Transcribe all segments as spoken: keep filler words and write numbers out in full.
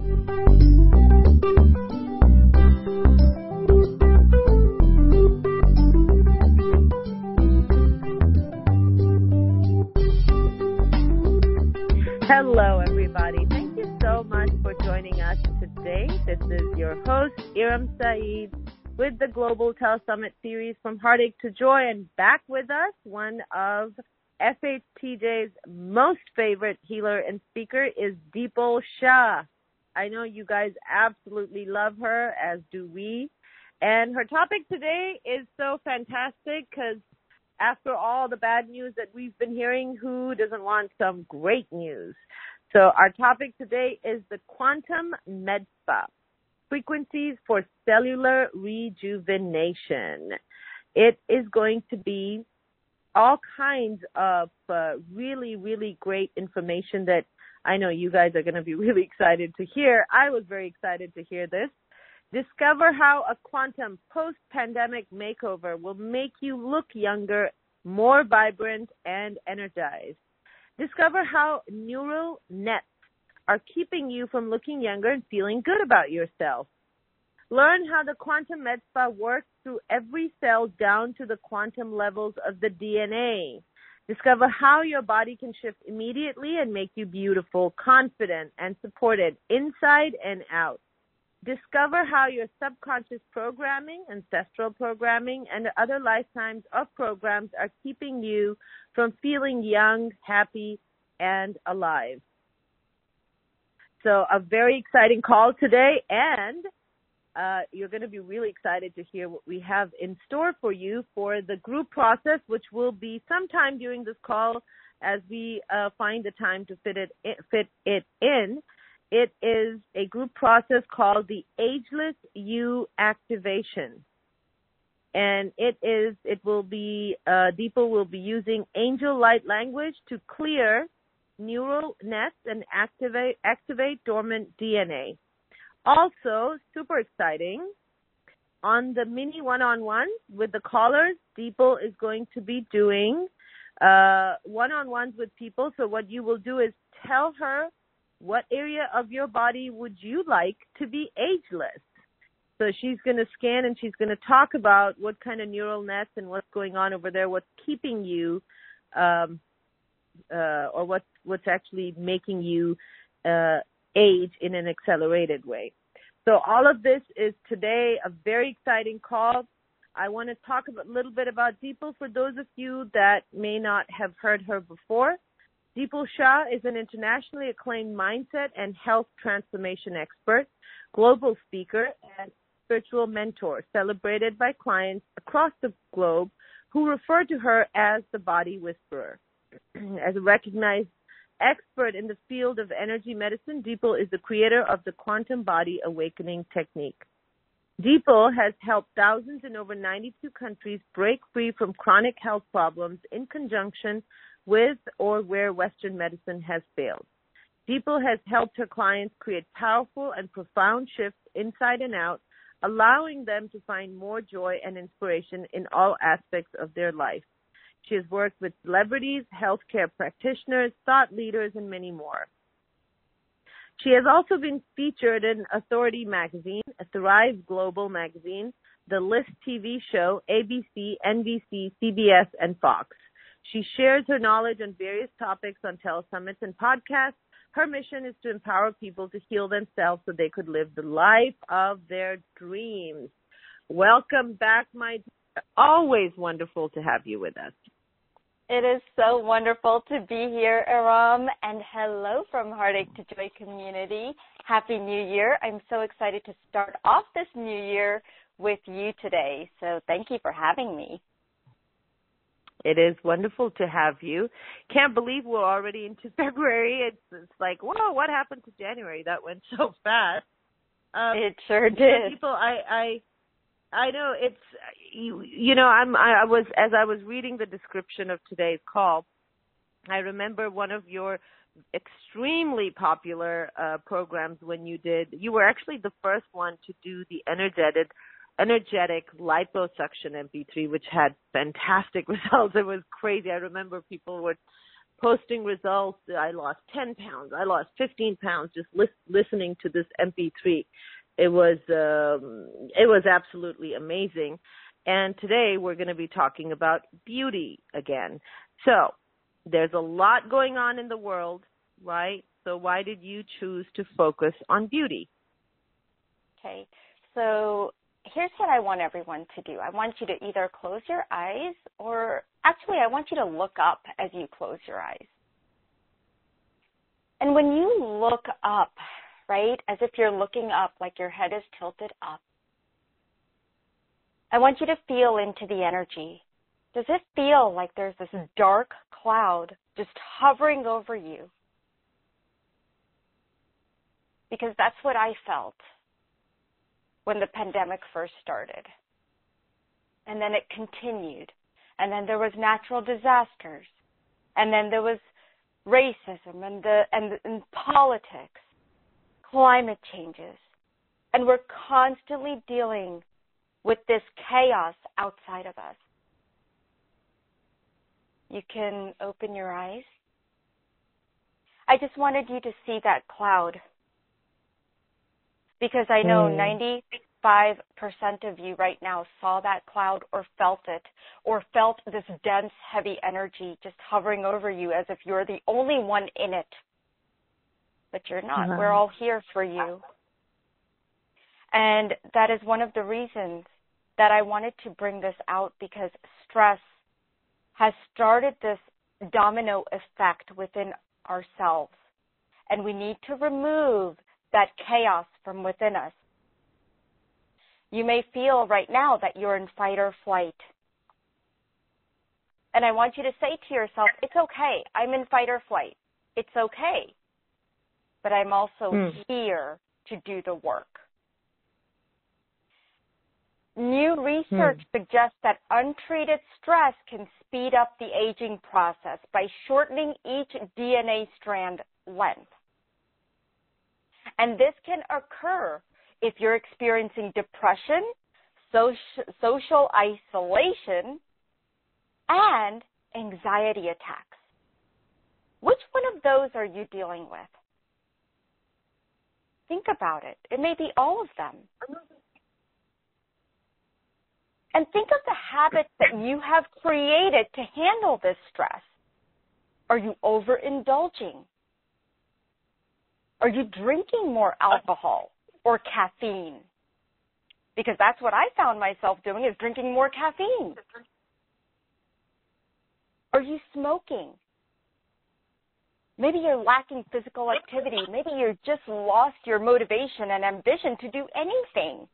Hello, everybody. Thank you so much for joining us today. This is your host, Iram Saeed, with the Global Telesummit series From Heartache to Joy. And back with us, one of F H T J's most favorite healer and speaker is Deepal Shah. I know you guys absolutely love her, as do we. And her topic today is so fantastic because after all the bad news that we've been hearing, who doesn't want some great news? So our topic today is the Quantum Med Spa, frequencies for cellular rejuvenation. It is going to be all kinds of uh, really, really great information that I know you guys are going to be really excited to hear. I was very excited to hear this. Discover how a quantum post-pandemic makeover will make you look younger, more vibrant, and energized. Discover how neural nets are keeping you from looking younger and feeling good about yourself. Learn how the Quantum Med Spa works through every cell down to the quantum levels of the D N A. Discover how your body can shift immediately and make you beautiful, confident, and supported inside and out. Discover how your subconscious programming, ancestral programming, and other lifetimes of programs are keeping you from feeling young, happy, and alive. So a very exciting call today, and uh, you're going to be really excited to hear what we have in store for you for the group process, which will be sometime during this call as we uh, find the time to fit it fit it in. It is a group process called the Ageless You Activation. And it is, it will be, uh, Deepal will be using angel light language to clear neural nets and activate, activate dormant D N A. Also, super exciting, on the mini one-on-one with the callers, Deepal is going to be doing uh, one-on-ones with people. So what you will do is tell her what area of your body would you like to be ageless? So she's going to scan and she's going to talk about what kind of neural nets and what's going on over there, what's keeping you, um, uh, or what's, what's actually making you uh, age in an accelerated way. So all of this is today a very exciting call. I want to talk a little bit about Deepal for those of you that may not have heard her before. Deepal Shah is an internationally acclaimed mindset and health transformation expert, global speaker, and spiritual mentor, celebrated by clients across the globe who refer to her as the Body Whisperer. As a recognized expert in the field of energy medicine, Deepal is the creator of the Quantum Body Awakening Technique. Deepal has helped thousands in over ninety-two countries break free from chronic health problems in conjunction with or where Western medicine has failed. Deepal has helped her clients create powerful and profound shifts inside and out, allowing them to find more joy and inspiration in all aspects of their life. She has worked with celebrities, healthcare practitioners, thought leaders, and many more. She has also been featured in Authority Magazine, Thrive Global Magazine, The List T V show, A B C, N B C, C B S, and Fox. She shares her knowledge on various topics on telesummits and podcasts. Her mission is to empower people to heal themselves so they could live the life of their dreams. Welcome back, my dear. Always wonderful to have you with us. It is so wonderful to be here, Iram, and hello from Heartache to Joy community. Happy New Year. I'm so excited to start off this new year with you today, so thank you for having me. It is wonderful to have you. Can't believe we're already into February. It's, it's like, whoa, what happened to January? That went so fast. Um, it sure did. People, I, I, I know it's you. You know, I'm. I, I was as I was reading the description of today's call. I remember one of your extremely popular uh, programs when you did. You were actually the first one to do the energetic. energetic liposuction M P three, which had fantastic results. It was crazy. I remember people were posting results. I lost ten pounds. I lost fifteen pounds just lis- listening to this M P three. It was um, it was absolutely amazing. And today we're going to be talking about beauty again. So there's a lot going on in the world, right? So why did you choose to focus on beauty? Okay, so here's what I want everyone to do. I want you to either close your eyes or actually I want you to look up as you close your eyes. And when you look up, right, as if you're looking up, like your head is tilted up, I want you to feel into the energy. Does it feel like there's this dark cloud just hovering over you? Because that's what I felt when the pandemic first started. And then it continued. And then there was natural disasters. And then there was racism and the and, and politics, climate changes. And we're constantly dealing with this chaos outside of us. You can open your eyes. I just wanted you to see that cloud, because I know mm. ninety-five percent of you right now saw that cloud or felt it, or felt this dense, heavy energy just hovering over you as if you're the only one in it. But you're not. Uh-huh. We're all here for you. And that is one of the reasons that I wanted to bring this out, because stress has started this domino effect within ourselves. And we need to remove that chaos from within us. You may feel right now that you're in fight or flight. And I want you to say to yourself, it's okay. I'm in fight or flight. It's okay. But I'm also mm. here to do the work. New research mm. suggests that untreated stress can speed up the aging process by shortening each D N A strand length. And this can occur if you're experiencing depression, social, social isolation, and anxiety attacks. Which one of those are you dealing with? Think about it. It may be all of them. And think of the habits that you have created to handle this stress. Are you overindulging? Are you drinking more alcohol or caffeine? Because that's what I found myself doing, is drinking more caffeine. Are you smoking? Maybe you're lacking physical activity. Maybe you've just lost your motivation and ambition to do anything.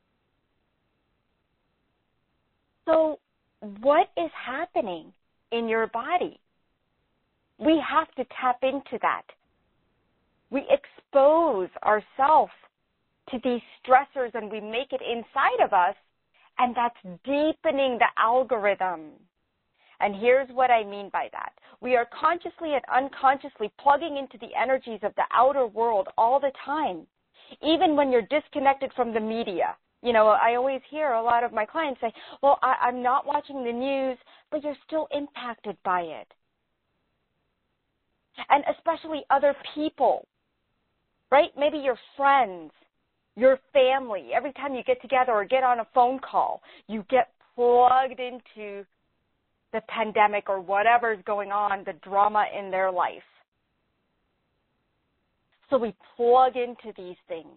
So what is happening in your body? We have to tap into that. We expose ourselves to these stressors and we make it inside of us, and that's deepening the algorithm. And here's what I mean by that. We are consciously and unconsciously plugging into the energies of the outer world all the time, even when you're disconnected from the media. You know, I always hear a lot of my clients say, well, I, I'm not watching the news, but you're still impacted by it. And especially other people, right? Maybe your friends, your family. Every time you get together or get on a phone call, you get plugged into the pandemic or whatever's going on, the drama in their life. So we plug into these things.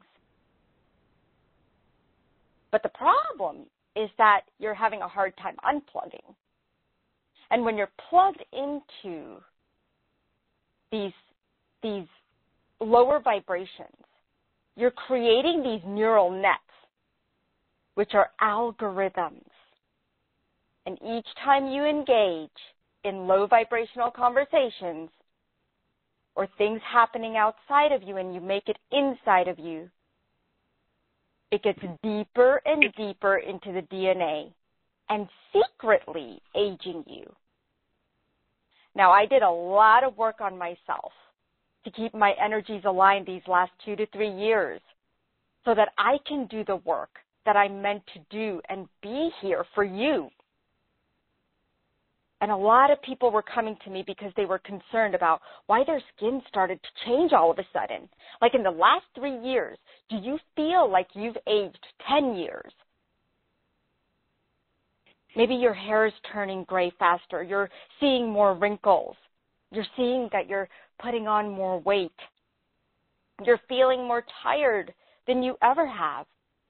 But the problem is that you're having a hard time unplugging. And when you're plugged into these, these lower vibrations, you're creating these neural nets, which are algorithms. And each time you engage in low vibrational conversations or things happening outside of you and you make it inside of you, it gets deeper and deeper into the D N A and secretly aging you. Now, I did a lot of work on myself to keep my energies aligned these last two to three years so that I can do the work that I'm meant to do and be here for you. And a lot of people were coming to me because they were concerned about why their skin started to change all of a sudden. Like in the last three years, do you feel like you've aged ten years? Maybe your hair is turning gray faster. You're seeing more wrinkles. You're seeing that you're putting on more weight. You're feeling more tired than you ever have.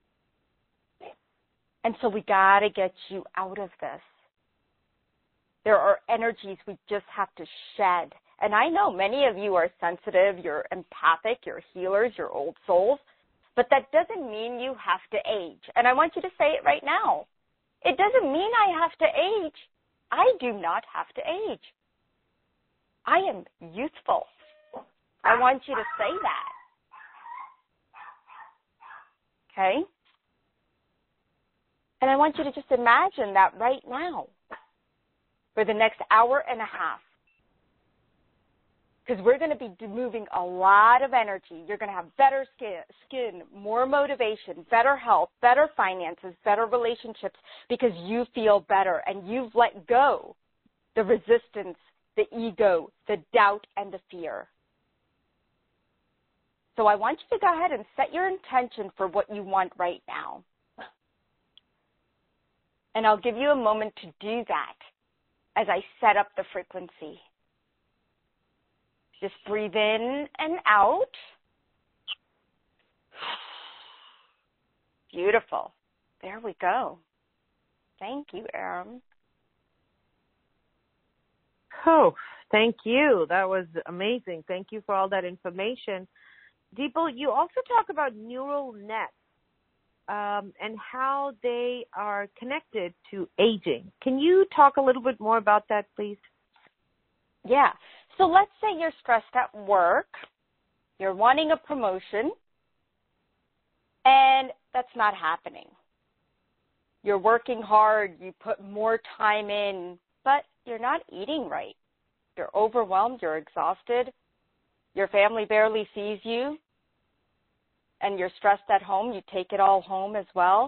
And so we got to get you out of this. There are energies we just have to shed. And I know many of you are sensitive, you're empathic, you're healers, you're old souls, but that doesn't mean you have to age. And I want you to say it right now. It doesn't mean I have to age. I do not have to age. I am youthful. I want you to say that. Okay? And I want you to just imagine that right now for the next hour and a half. Because we're going to be moving a lot of energy. You're going to have better skin, skin, more motivation, better health, better finances, better relationships because you feel better and you've let go the resistance, the ego, the doubt, and the fear. So I want you to go ahead and set your intention for what you want right now. And I'll give you a moment to do that as I set up the frequency. Just breathe in and out. Beautiful. There we go. Thank you, Aram. Oh, thank you. That was amazing. Thank you for all that information. Deepal, you also talk about neural nets um, and how they are connected to aging. Can you talk a little bit more about that, please? Yeah. So let's say you're stressed at work, you're wanting a promotion, and that's not happening. You're working hard, you put more time in, but you're not eating right. You're overwhelmed, you're exhausted, your family barely sees you, and you're stressed at home, you take it all home as well.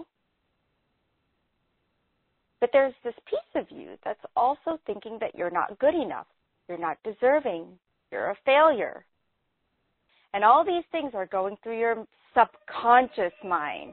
But there's this piece of you that's also thinking that you're not good enough. You're not deserving. You're a failure. And all these things are going through your subconscious mind.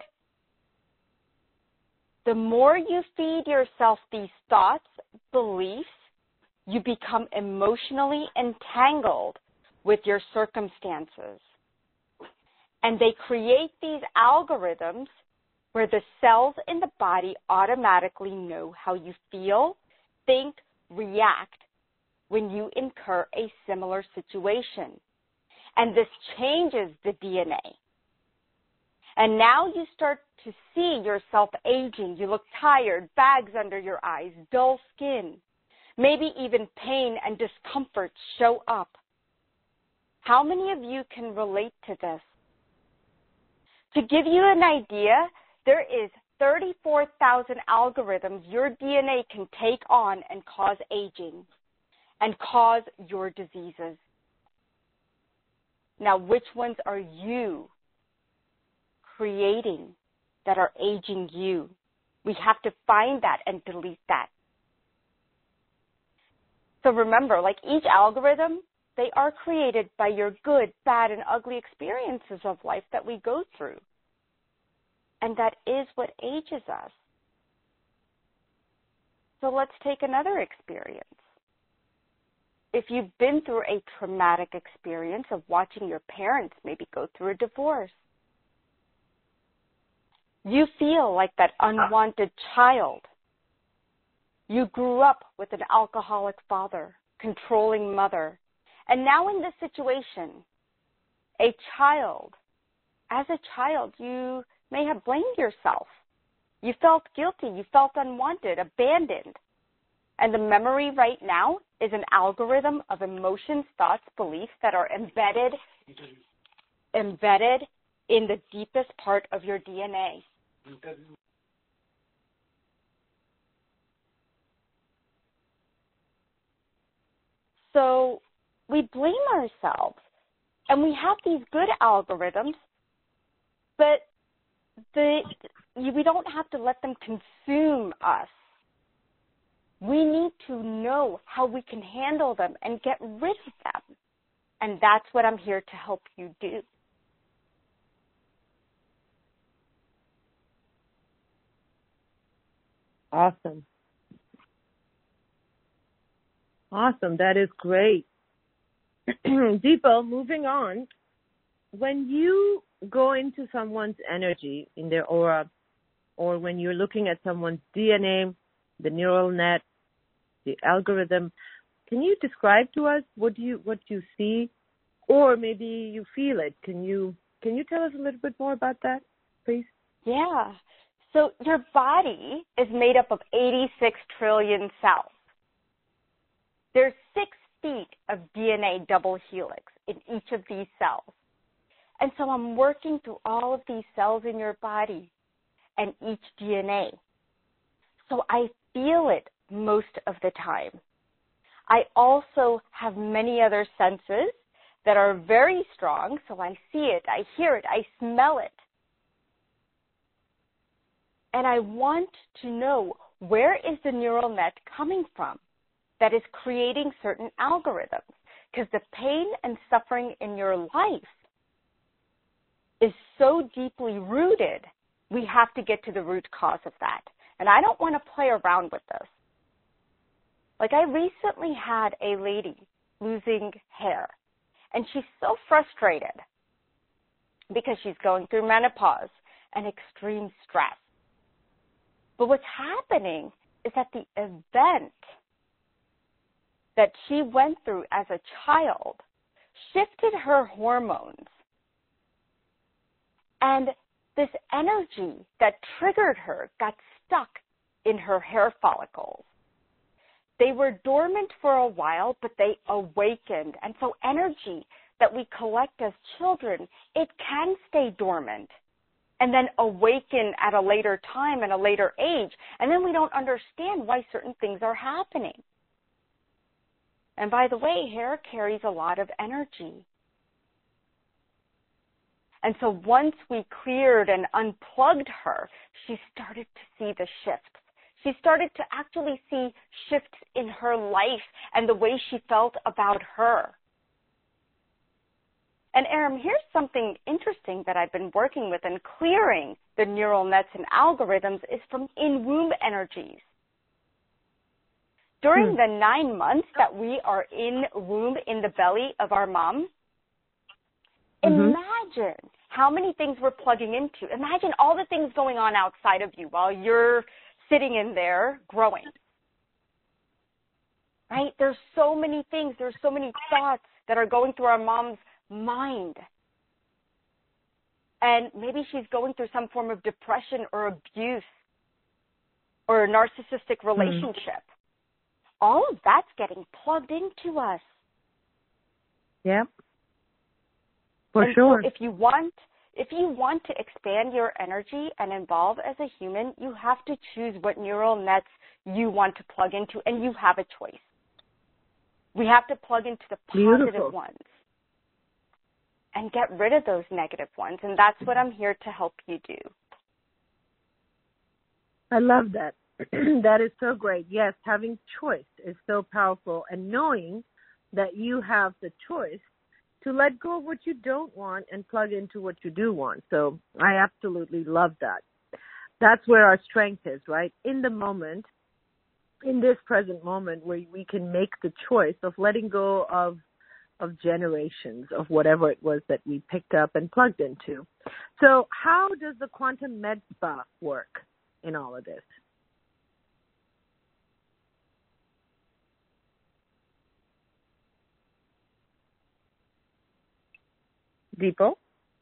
The more you feed yourself these thoughts, beliefs, you become emotionally entangled with your circumstances. And they create these algorithms where the cells in the body automatically know how you feel, think, react when you incur a similar situation. And this changes the D N A. And now you start to see yourself aging. You look tired, bags under your eyes, dull skin. Maybe even pain and discomfort show up. How many of you can relate to this? To give you an idea, there is thirty-four thousand algorithms your D N A can take on and cause aging and cause your diseases. Now, which ones are you creating that are aging you? We have to find that and delete that. So remember, like each algorithm, they are created by your good, bad, and ugly experiences of life that we go through. And that is what ages us. So let's take another experience. If you've been through a traumatic experience of watching your parents maybe go through a divorce, you feel like that unwanted child. You grew up with an alcoholic father, controlling mother, and now in this situation, a child, as a child, you may have blamed yourself. You felt guilty. You felt unwanted, abandoned. And the memory right now is an algorithm of emotions, thoughts, beliefs that are embedded, embedded in the deepest part of your D N A. So we blame ourselves, and we have these good algorithms, but the, we don't have to let them consume us. we need to know how we can handle them and get rid of them. And that's what I'm here to help you do. Awesome. Awesome. That is great. Deepa, moving on. When you go into someone's energy in their aura, or when you're looking at someone's D N A, the neural net, the algorithm, can you describe to us what you what you see, or maybe you feel it? Can you can you tell us a little bit more about that, please? Yeah. So your body is made up of eighty-six trillion cells. There's six feet of D N A double helix in each of these cells. And so I'm working through all of these cells in your body and each D N A. So I feel it most of the time. I also have many other senses that are very strong, so I see it, I hear it, I smell it. And I want to know, where is the neural net coming from that is creating certain algorithms? Because the pain and suffering in your life is so deeply rooted, we have to get to the root cause of that. And I don't want to play around with this. Like, I recently had a lady losing hair, and she's so frustrated because she's going through menopause and extreme stress. But what's happening is that the event that she went through as a child shifted her hormones. And this energy that triggered her got stuck in her hair follicles. They were dormant for a while, but they awakened. And so energy that we collect as children, it can stay dormant and then awaken at a later time and a later age. And then we don't understand why certain things are happening. And by the way, hair carries a lot of energy. And so once we cleared and unplugged her, she started to see the shifts. She started to actually see shifts in her life and the way she felt about her. And Aram, here's something interesting that I've been working with and clearing the neural nets and algorithms is from in-womb energies. During hmm. the nine months that we are in womb in the belly of our mom, mm-hmm. imagine how many things we're plugging into. Imagine all the things going on outside of you while you're sitting in there growing. Right? There's so many things. There's so many thoughts that are going through our mom's mind. And maybe she's going through some form of depression or abuse or a narcissistic relationship. Mm. All of that's getting plugged into us. Yeah. For and sure. So if you want if you want to expand your energy and evolve as a human, you have to choose what neural nets you want to plug into, and you have a choice. We have to plug into the positive Beautiful. ones and get rid of those negative ones, and that's what I'm here to help you do. I love that. That is so great. Yes, having choice is so powerful, and knowing that you have the choice to let go of what you don't want and plug into what you do want. So I absolutely love that. That's where our strength is, right? In the moment, in this present moment, where we can make the choice of letting go of of generations of whatever it was that we picked up and plugged into. So how does the quantum med spa work in all of this? Deepo?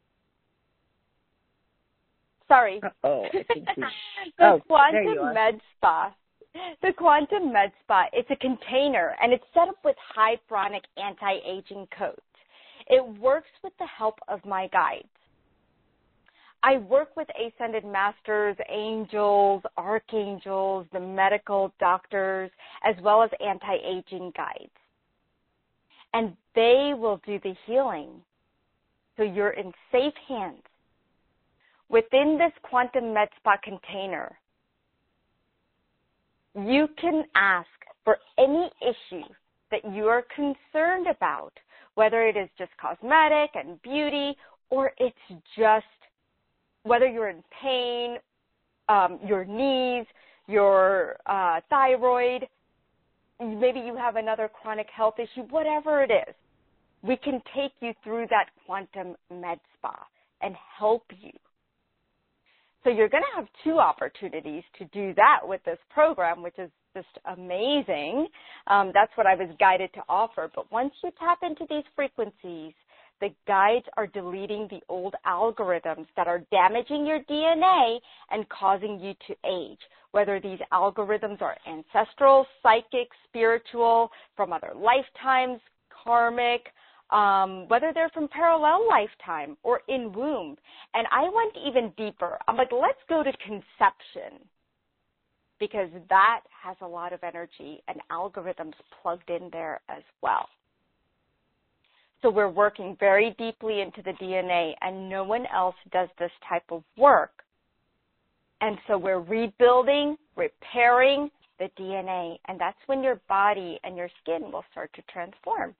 Sorry. Oh, I think we... the oh, Quantum Med Spa. The Quantum Med Spa, it's a container, and it's set up with hyperonic anti-aging codes. It works with the help of my guides. I work with ascended masters, angels, archangels, the medical doctors, as well as anti-aging guides. And they will do the healing. So you're in safe hands. Within this Quantum Med Spa container, you can ask for any issue that you are concerned about, whether it is just cosmetic and beauty, or it's just whether you're in pain, um, your knees, your uh, thyroid, maybe you have another chronic health issue, whatever it is, we can take you through that quantum med spa and help you. So you're going to have two opportunities to do that with this program, which is just amazing. Um, that's what I was guided to offer. But once you tap into these frequencies, the guides are deleting the old algorithms that are damaging your D N A and causing you to age, whether these algorithms are ancestral, psychic, spiritual, from other lifetimes, karmic, um, whether they're from parallel lifetime or in womb. And I went even deeper. I'm like, let's go to conception, because that has a lot of energy and algorithms plugged in there as well. So we're working very deeply into the D N A, and no one else does this type of work. And so we're rebuilding, repairing the D N A, and that's when your body and your skin will start to transform.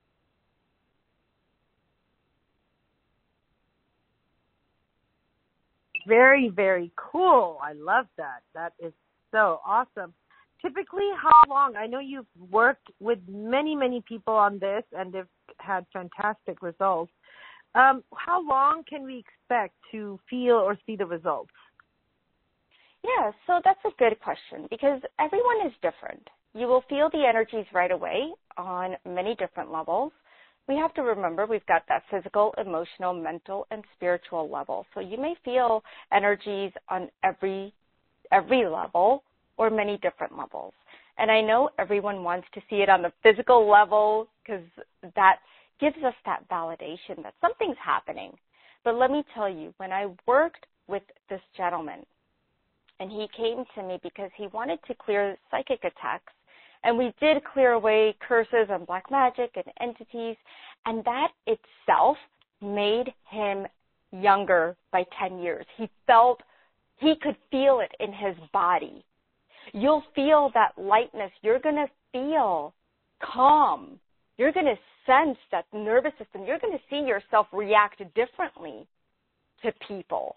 Very, very cool. I love that. That is so awesome. Typically, how long? I know you've worked with many, many people on this, and they've had fantastic results. Um, how long can we expect to feel or see the results? Yeah, so that's a good question, because everyone is different. You will feel the energies right away on many different levels. We have to remember we've got that physical, emotional, mental, and spiritual level. So you may feel energies on every every level or many different levels. And I know everyone wants to see it on the physical level, because that gives us that validation that something's happening. But let me tell you, when I worked with this gentleman, and he came to me because he wanted to clear psychic attacks, and we did clear away curses and black magic and entities, and that itself made him younger by ten years. He felt, he could feel it in his body. You'll feel that lightness. You're going to feel calm. You're going to sense that nervous system. You're going to see yourself react differently to people.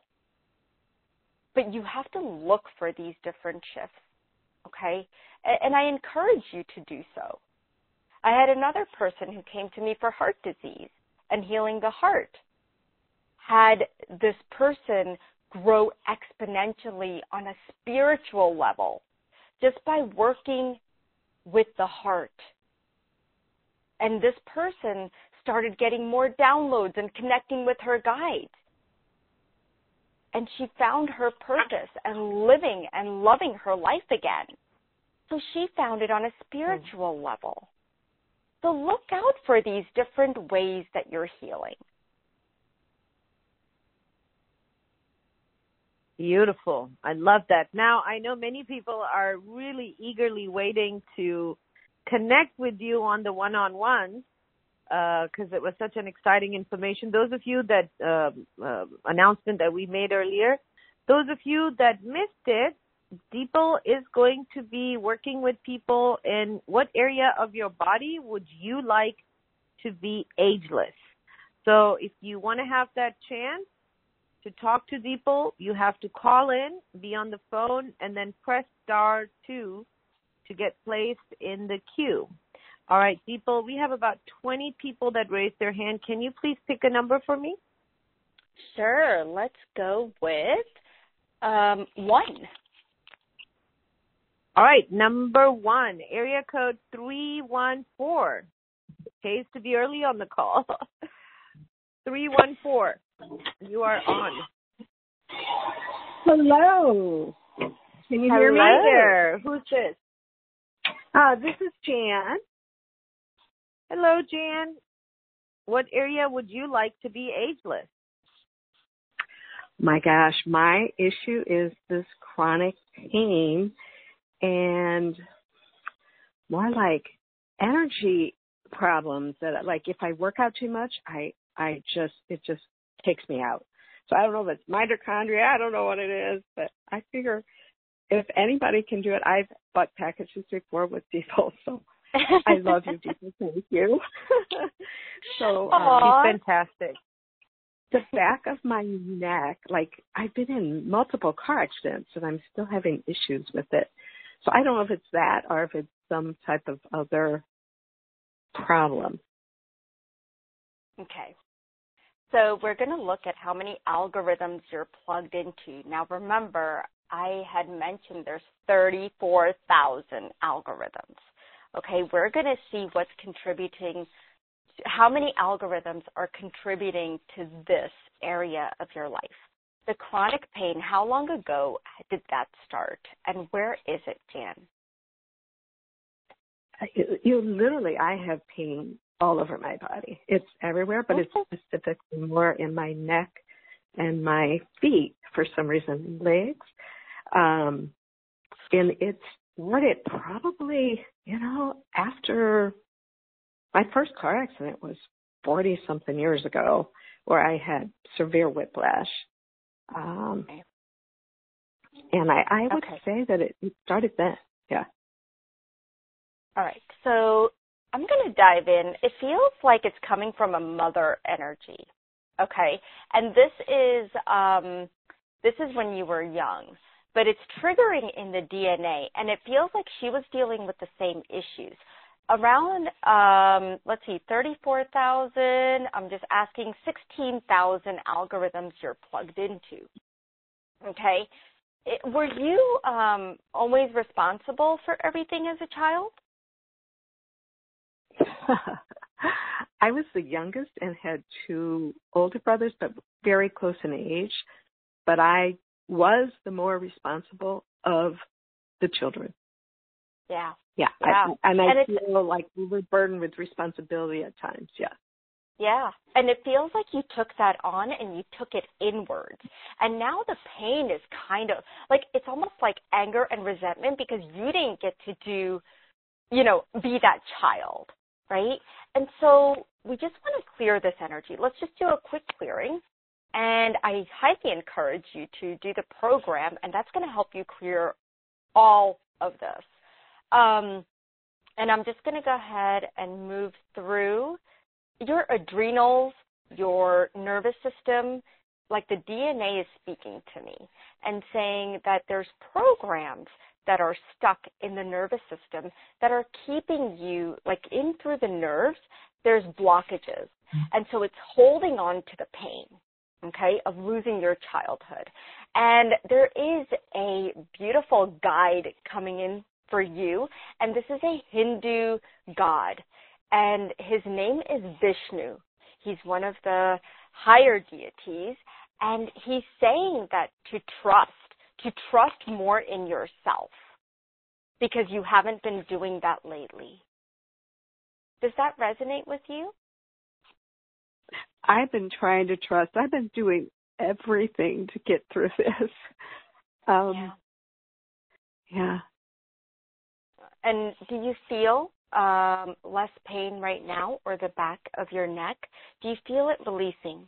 But you have to look for these different shifts, okay? And I encourage you to do so. I had another person who came to me for heart disease and healing the heart. Had this person grow exponentially on a spiritual level just by working with the heart. And this person started getting more downloads and connecting with her guides. And she found her purpose and living and loving her life again. So she found it on a spiritual level. So look out for these different ways that you're healing. Beautiful. I love that. Now, I know many people are really eagerly waiting to connect with you on the one-on-ones because uh, it was such an exciting information. Those of you that uh, uh, announcement that we made earlier, those of you that missed it, Deepal is going to be working with people in what area of your body would you like to be ageless. So if you want to have that chance to talk to Deepal, you have to call in, be on the phone, and then press star two to get placed in the queue. All right, Deepal, we have about twenty people that raised their hand. Can you please pick a number for me? Sure. Let's go with um, one. All right, number one, area code three one four. Pays to be early on the call. three one four. You are on. Hello. Can you Hello. hear me? Hi there. Who's this? Uh, this is Jan. Hello, Jan. What area would you like to be ageless? My gosh, my issue is this chronic pain and more like energy problems that, like, if I work out too much, I, I just, it just takes me out. So I don't know if it's mitochondria. I don't know what it is, but I figure if anybody can do it, I've bought packages before with people, so I love you, people. Thank you. So um, she's fantastic. The back of my neck, like I've been in multiple car accidents and I'm still having issues with it. So I don't know if it's that or if it's some type of other problem. Okay. So we're going to look at how many algorithms you're plugged into. Now remember, I had mentioned there's thirty-four thousand algorithms. Okay, we're going to see what's contributing, how many algorithms are contributing to this area of your life. The chronic pain, how long ago did that start? And where is it, Jan? You, you literally, I have pain all over my body. It's everywhere, but Okay. it's specifically more in my neck and my feet for some reason, legs. Um, and it started probably, you know, after my first car accident was forty-something years ago where I had severe whiplash. Um, Okay. and I, I would Okay. say that it, it started then, yeah. All right, so I'm going to dive in. It feels like it's coming from a mother energy, okay? And this is um, this is when you were young, but it's triggering in the D N A, and it feels like she was dealing with the same issues. Around, um, let's see, thirty-four thousand, I'm just asking sixteen thousand algorithms you're plugged into, okay? It, were you um, always responsible for everything as a child? I was the youngest and had two older brothers, but very close in age. But I was the more responsible of the children. Yeah. Yeah. Yeah. I, and I and feel like we were burdened with responsibility at times. Yeah. Yeah. And it feels like you took that on and you took it inwards. And now the pain is kind of like, it's almost like anger and resentment because you didn't get to do, you know, be that child, right? And so we just want to clear this energy. Let's just do a quick clearing. And I highly encourage you to do the program, and that's going to help you clear all of this. Um, and I'm just going to go ahead and move through your adrenals, your nervous system. Like the D N A is speaking to me and saying that there's programs that are stuck in the nervous system that are keeping you, like in through the nerves, there's blockages. And so it's holding on to the pain, okay, of losing your childhood. And there is a beautiful guide coming in for you, and this is a Hindu god, and his name is Vishnu. He's one of the higher deities, and he's saying that to trust, to trust more in yourself, because you haven't been doing that lately. Does that resonate with you? I've been trying to trust. I've been doing everything to get through this. Um, yeah. Yeah. And do you feel um, less pain right now, or the back of your neck? Do you feel it releasing?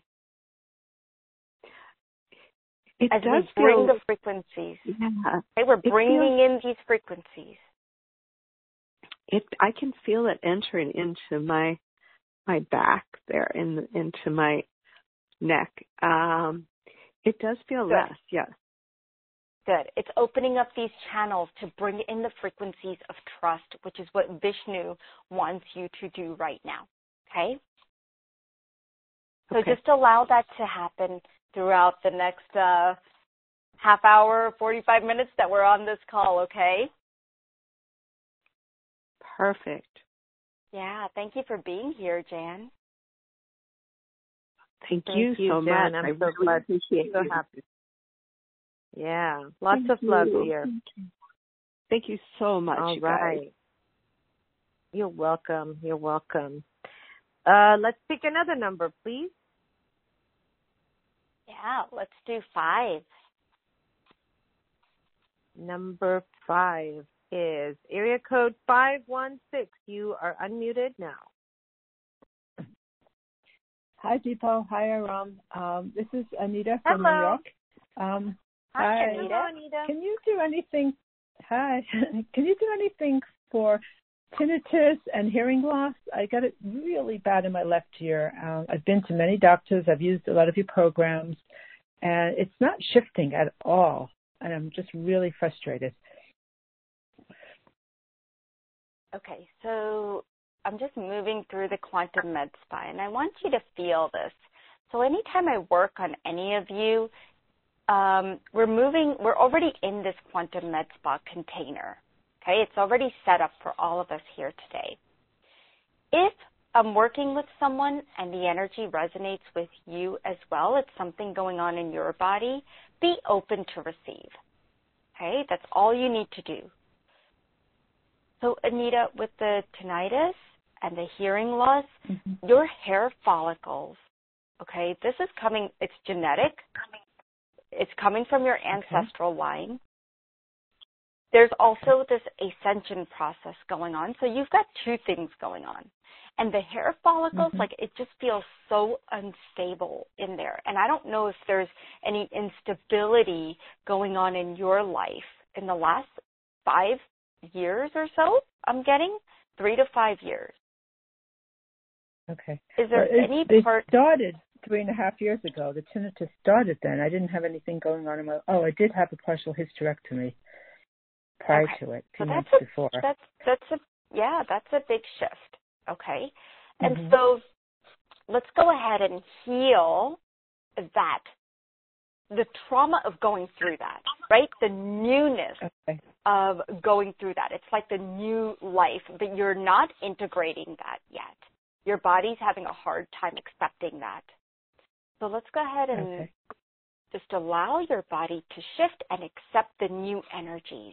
It As does we bring feel, the frequencies. Yeah. Okay, we're It bringing feels, in these frequencies. It. I can feel it entering into my my back there, in into my neck. Um, it does feel Good. less. Yes. Good. It's opening up these channels to bring in the frequencies of trust, which is what Vishnu wants you to do right now. Okay? So Okay. just allow that to happen throughout the next uh, half hour, forty-five minutes that we're on this call, okay? Perfect. Yeah, thank you for being here, Jan. Thank, Thank you, you, so Jan. much. I'm I so really glad. appreciate So you. happy. Yeah, lots Thank of love you. here. Thank you. Thank you so much, All you right. guys. You're welcome. You're welcome. Uh, let's pick another number, please. Yeah, let's do five. Number five is area code five one six. You are unmuted now. Hi, Deepa. Hi, Aram. Um, this is Anita from Hello. New York. Um, Hi, Hi. Anita. Hello, Anita. Can you do anything? Hi. Can you do anything for tinnitus and hearing loss? I got it really bad in my left ear. Um, I've been to many doctors. I've used a lot of your programs, and it's not shifting at all. And I'm just really frustrated. Okay, so I'm just moving through the quantum med spa, and I want you to feel this. So anytime I work on any of you, um, we're moving, we're already in this quantum med spa container. Okay, it's already set up for all of us here today. If I'm working with someone and the energy resonates with you as well, it's something going on in your body, be open to receive. Okay, that's all you need to do. So Anita, with the tinnitus and the hearing loss, mm-hmm. your hair follicles, okay, this is coming, it's genetic. It's coming from your ancestral okay. line. There's also this ascension process going on. So you've got two things going on. And the hair follicles, mm-hmm. like it just feels so unstable in there. And I don't know if there's any instability going on in your life in the last five years or so, I'm getting three to five years. Okay. Is there well, any it, part? It started three and a half years ago. The tinnitus started then. I didn't have anything going on in my, oh, I did have a partial hysterectomy prior okay. to it, two so months that's a, before. That's, that's a, yeah, that's a big shift. Okay. And mm-hmm. so let's go ahead and heal that, the trauma of going through that, right? The newness okay. of going through that. It's like the new life, but you're not integrating that yet. Your body's having a hard time accepting that. So let's go ahead and okay. just allow your body to shift and accept the new energies.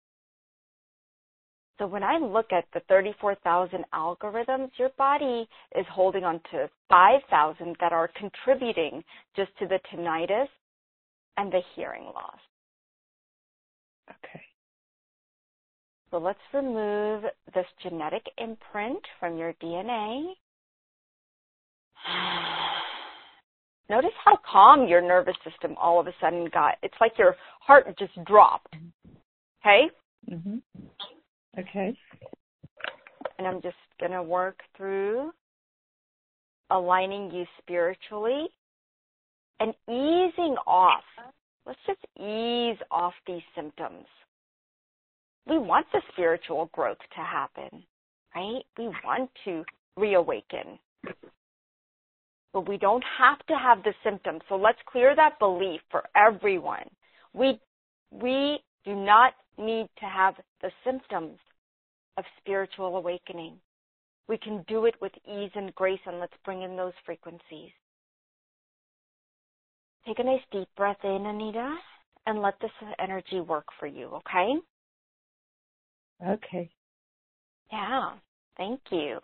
So when I look at the thirty-four thousand algorithms, your body is holding on to five thousand that are contributing just to the tinnitus and the hearing loss. Okay. So let's remove this genetic imprint from your D N A. Notice how calm your nervous system all of a sudden got. It's like your heart just dropped. Okay? Mm-hmm. Okay. And I'm just going to work through aligning you spiritually and easing off. Let's just ease off these symptoms. We want the spiritual growth to happen, right? We want to reawaken. But we don't have to have the symptoms. So let's clear that belief for everyone. We, we do not need to have the symptoms of spiritual awakening. We can do it with ease and grace, and let's bring in those frequencies. Take a nice deep breath in, Anita, and let this energy work for you, okay? Okay. Yeah, thank you.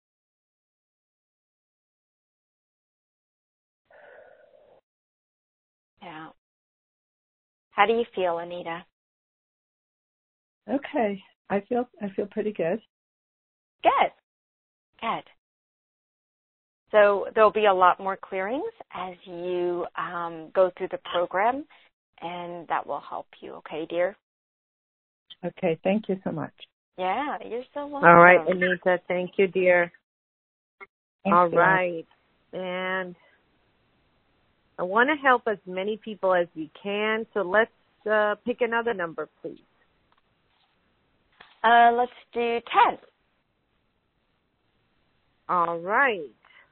Yeah. How do you feel, Anita? Okay. I feel I feel pretty good. Good. Good. So there'll be a lot more clearings as you um, go through the program, and that will help you, okay, dear? Okay. Thank you so much. Yeah, you're so welcome. All right, Anita. Thank you, dear. Thank All you. right. And I want to help as many people as we can, so let's uh, pick another number, please. Uh, let's do ten. All right.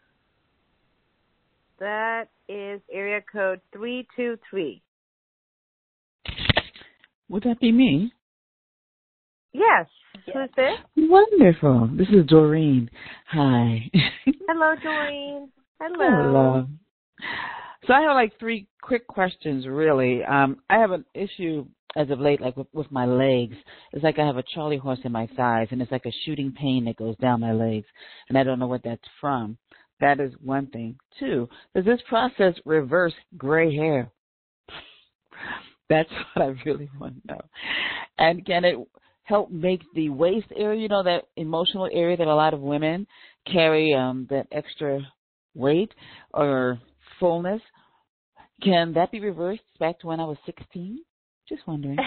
That is area code three two three. Would that be me? Yes. yes. Who's this? Wonderful. This is Doreen. Hi. Hello, Doreen. Hello. Hello. So I have like three quick questions, really. Um, I have an issue as of late, like with, with my legs. It's like I have a Charlie horse in my thighs, and it's like a shooting pain that goes down my legs, and I don't know what that's from. That is one thing. Two, does this process reverse gray hair? That's what I really want to know. And can it help make the waist area, you know, that emotional area that a lot of women carry, um, that extra weight or fullness? Can that be reversed back to when I was sixteen? Just wondering.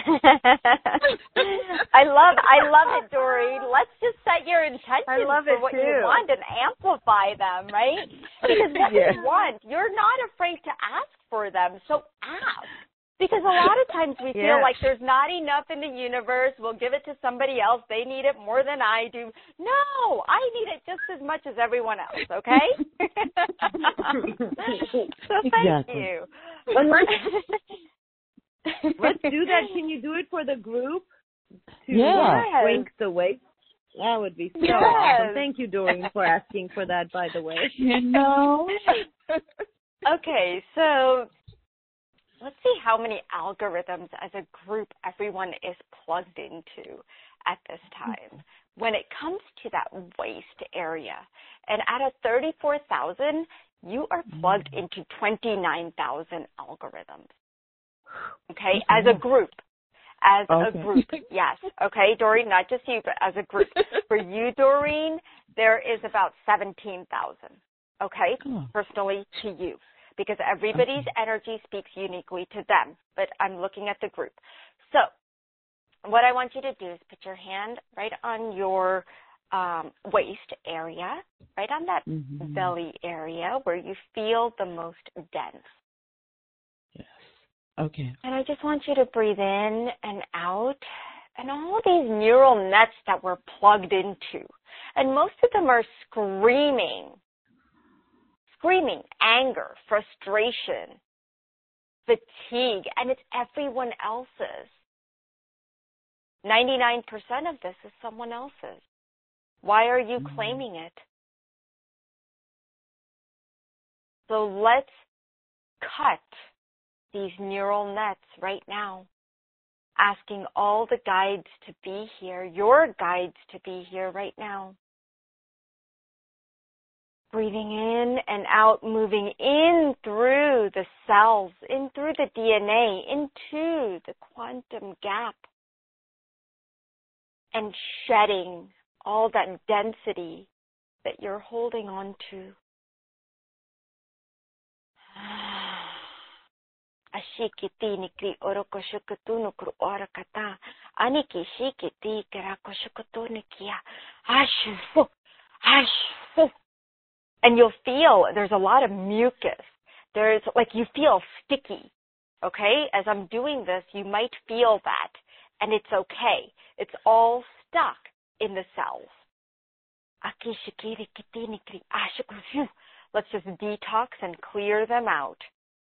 I love I love it, Doreen. Let's just set your intentions I love for it what too. you want and amplify them, right? Because what Yeah. you want, you're not afraid to ask for them, so ask. Because a lot of times we feel Yeah. like there's not enough in the universe. We'll give it to somebody else. They need it more than I do. No, I need it just as much as everyone else, okay? So thank Exactly. you. But let's, let's do that. Can you do it for the group? To Yeah. Yes. shrink the weight? That would be so Yes. awesome. Thank you, Doreen, for asking for that, by the way. You know? Okay, so let's see how many algorithms as a group everyone is plugged into at this time when it comes to that waist area. And out of thirty-four thousand, you are plugged into twenty-nine thousand algorithms. Okay, as a group. As Okay. a group, yes. Okay, Doreen, not just you, but as a group. For you, Doreen, there is about seventeen thousand, okay, Oh. personally to you, because everybody's Okay. energy speaks uniquely to them, but I'm looking at the group. So what I want you to do is put your hand right on your um, waist area, right on that Mhm. belly area where you feel the most dense. Yes. Okay. And I just want you to breathe in and out, and all of these neural nets that we're plugged into. And most of them are screaming, screaming, anger, frustration, fatigue, and it's everyone else's. ninety-nine percent of this is someone else's. Why are you Mhm. claiming it? So let's cut these neural nets right now, asking all the guides to be here, your guides to be here right now. Breathing in and out, moving in through the cells, in through the D N A, into the quantum gap, and shedding all that density that you're holding on to. Ashikiti nikri oroko shukutu nukru orakata. Aniki shikiti kerako shukutu nikia. Ashu. Ashu. And you'll feel there's a lot of mucus. There's like you feel sticky. Okay? As I'm doing this, you might feel that. And it's okay. It's all stuck in the cells. Let's just detox and clear them out.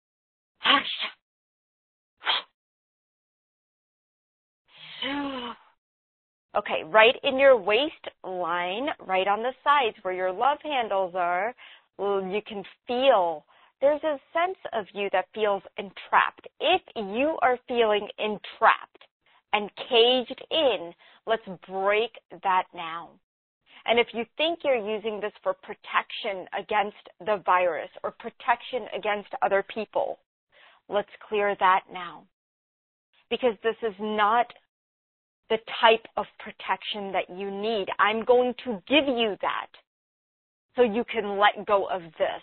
Okay, right in your waistline, right on the sides where your love handles are, you can feel there's a sense of you that feels entrapped. If you are feeling entrapped and caged in, let's break that now. And if you think you're using this for protection against the virus or protection against other people, let's clear that now. Because this is not the type of protection that you need. I'm going to give you that so you can let go of this.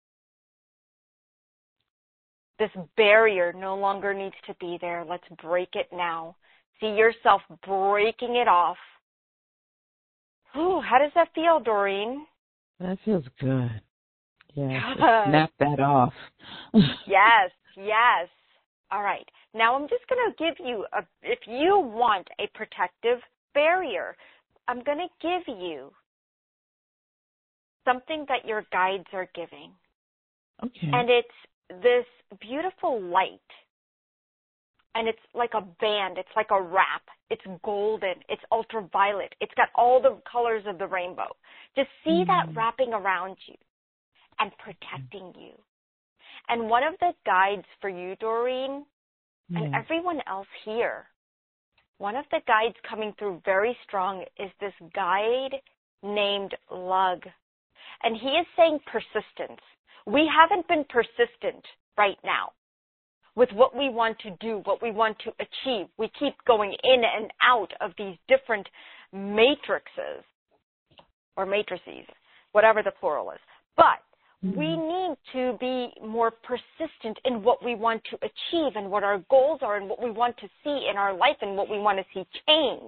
This barrier no longer needs to be there. Let's break it now. See yourself breaking it off. Ooh, how does that feel, Doreen? That feels good. Yeah. Snap that off. Yes, yes. All right. Now I'm just going to give you, a, if you want a protective barrier, I'm going to give you something that your guides are giving. Okay. And it's this beautiful light. And it's like a band. It's like a wrap. It's golden. It's ultraviolet. It's got all the colors of the rainbow. Just see mm. that wrapping around you and protecting you. And one of the guides for you, Doreen, yeah. and everyone else here, one of the guides coming through very strong is this guide named Lug. And he is saying persistence. We haven't been persistent right now with what we want to do, what we want to achieve. We keep going in and out of these different matrices or matrices, whatever the plural is. But mm-hmm. we need to be more persistent in what we want to achieve and what our goals are and what we want to see in our life and what we want to see change.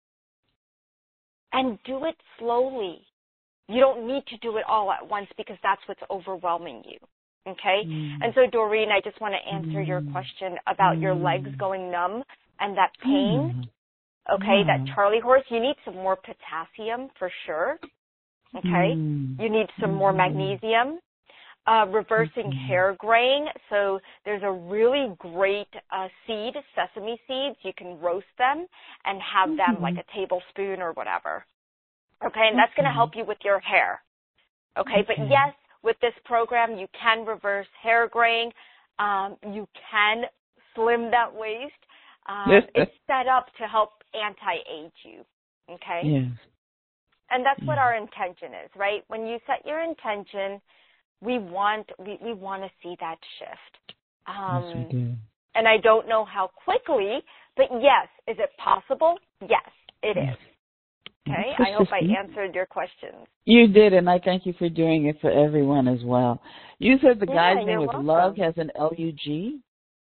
And do it slowly. You don't need to do it all at once because that's what's overwhelming you. Okay? Mm. And so, Doreen, I just want to answer mm. your question about mm. your legs going numb and that pain. Mm. Okay, yeah. That Charlie horse, you need some more potassium for sure. Okay? Mm. You need some more magnesium. Uh, reversing mm-hmm. hair graying. So there's a really great uh, seed, sesame seeds. You can roast them and have mm-hmm. them like a tablespoon or whatever. Okay, and that's mm-hmm. going to help you with your hair. Okay, okay, but yes, with this program, you can reverse hair graying. Um, you can slim that waist. Um, yes. It's set up to help anti-age you. Okay? Yes. And that's yes. what our intention is, right? When you set your intention, we want we, we want to see that shift. Um, yes, we do. And I don't know how quickly, but yes, is it possible? Yes, it yes. is. Okay, I hope I answered your questions. You did, and I thank you for doing it for everyone as well. You said the yeah, guy's name was welcome. Lug, has an L U G?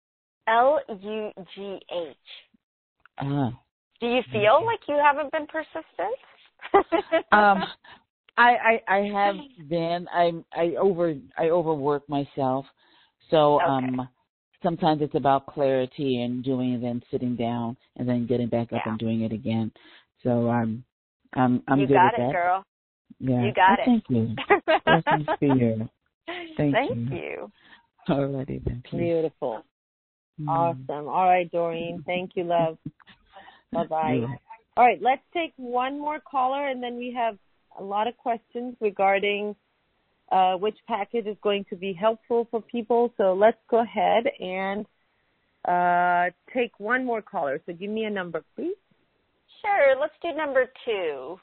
L U G H. Ah. Do you feel okay. like you haven't been persistent? um, I, I I have been. I I over I overwork myself, so okay. um sometimes it's about clarity and doing and then sitting down and then getting back up yeah. and doing it again. So I'm I'm I'm you good got with it, that. girl. Yeah, you got oh, it. Thank you. Blessings to you. Thank, thank you. you. Alrighty then. Please. Beautiful. Mm. Awesome. All right, Doreen. Thank you, love. Bye bye. Yeah. All right, let's take one more caller, and then we have a lot of questions regarding uh, which package is going to be helpful for people. So let's go ahead and uh, take one more caller. So give me a number, please. Sure. Let's do number two.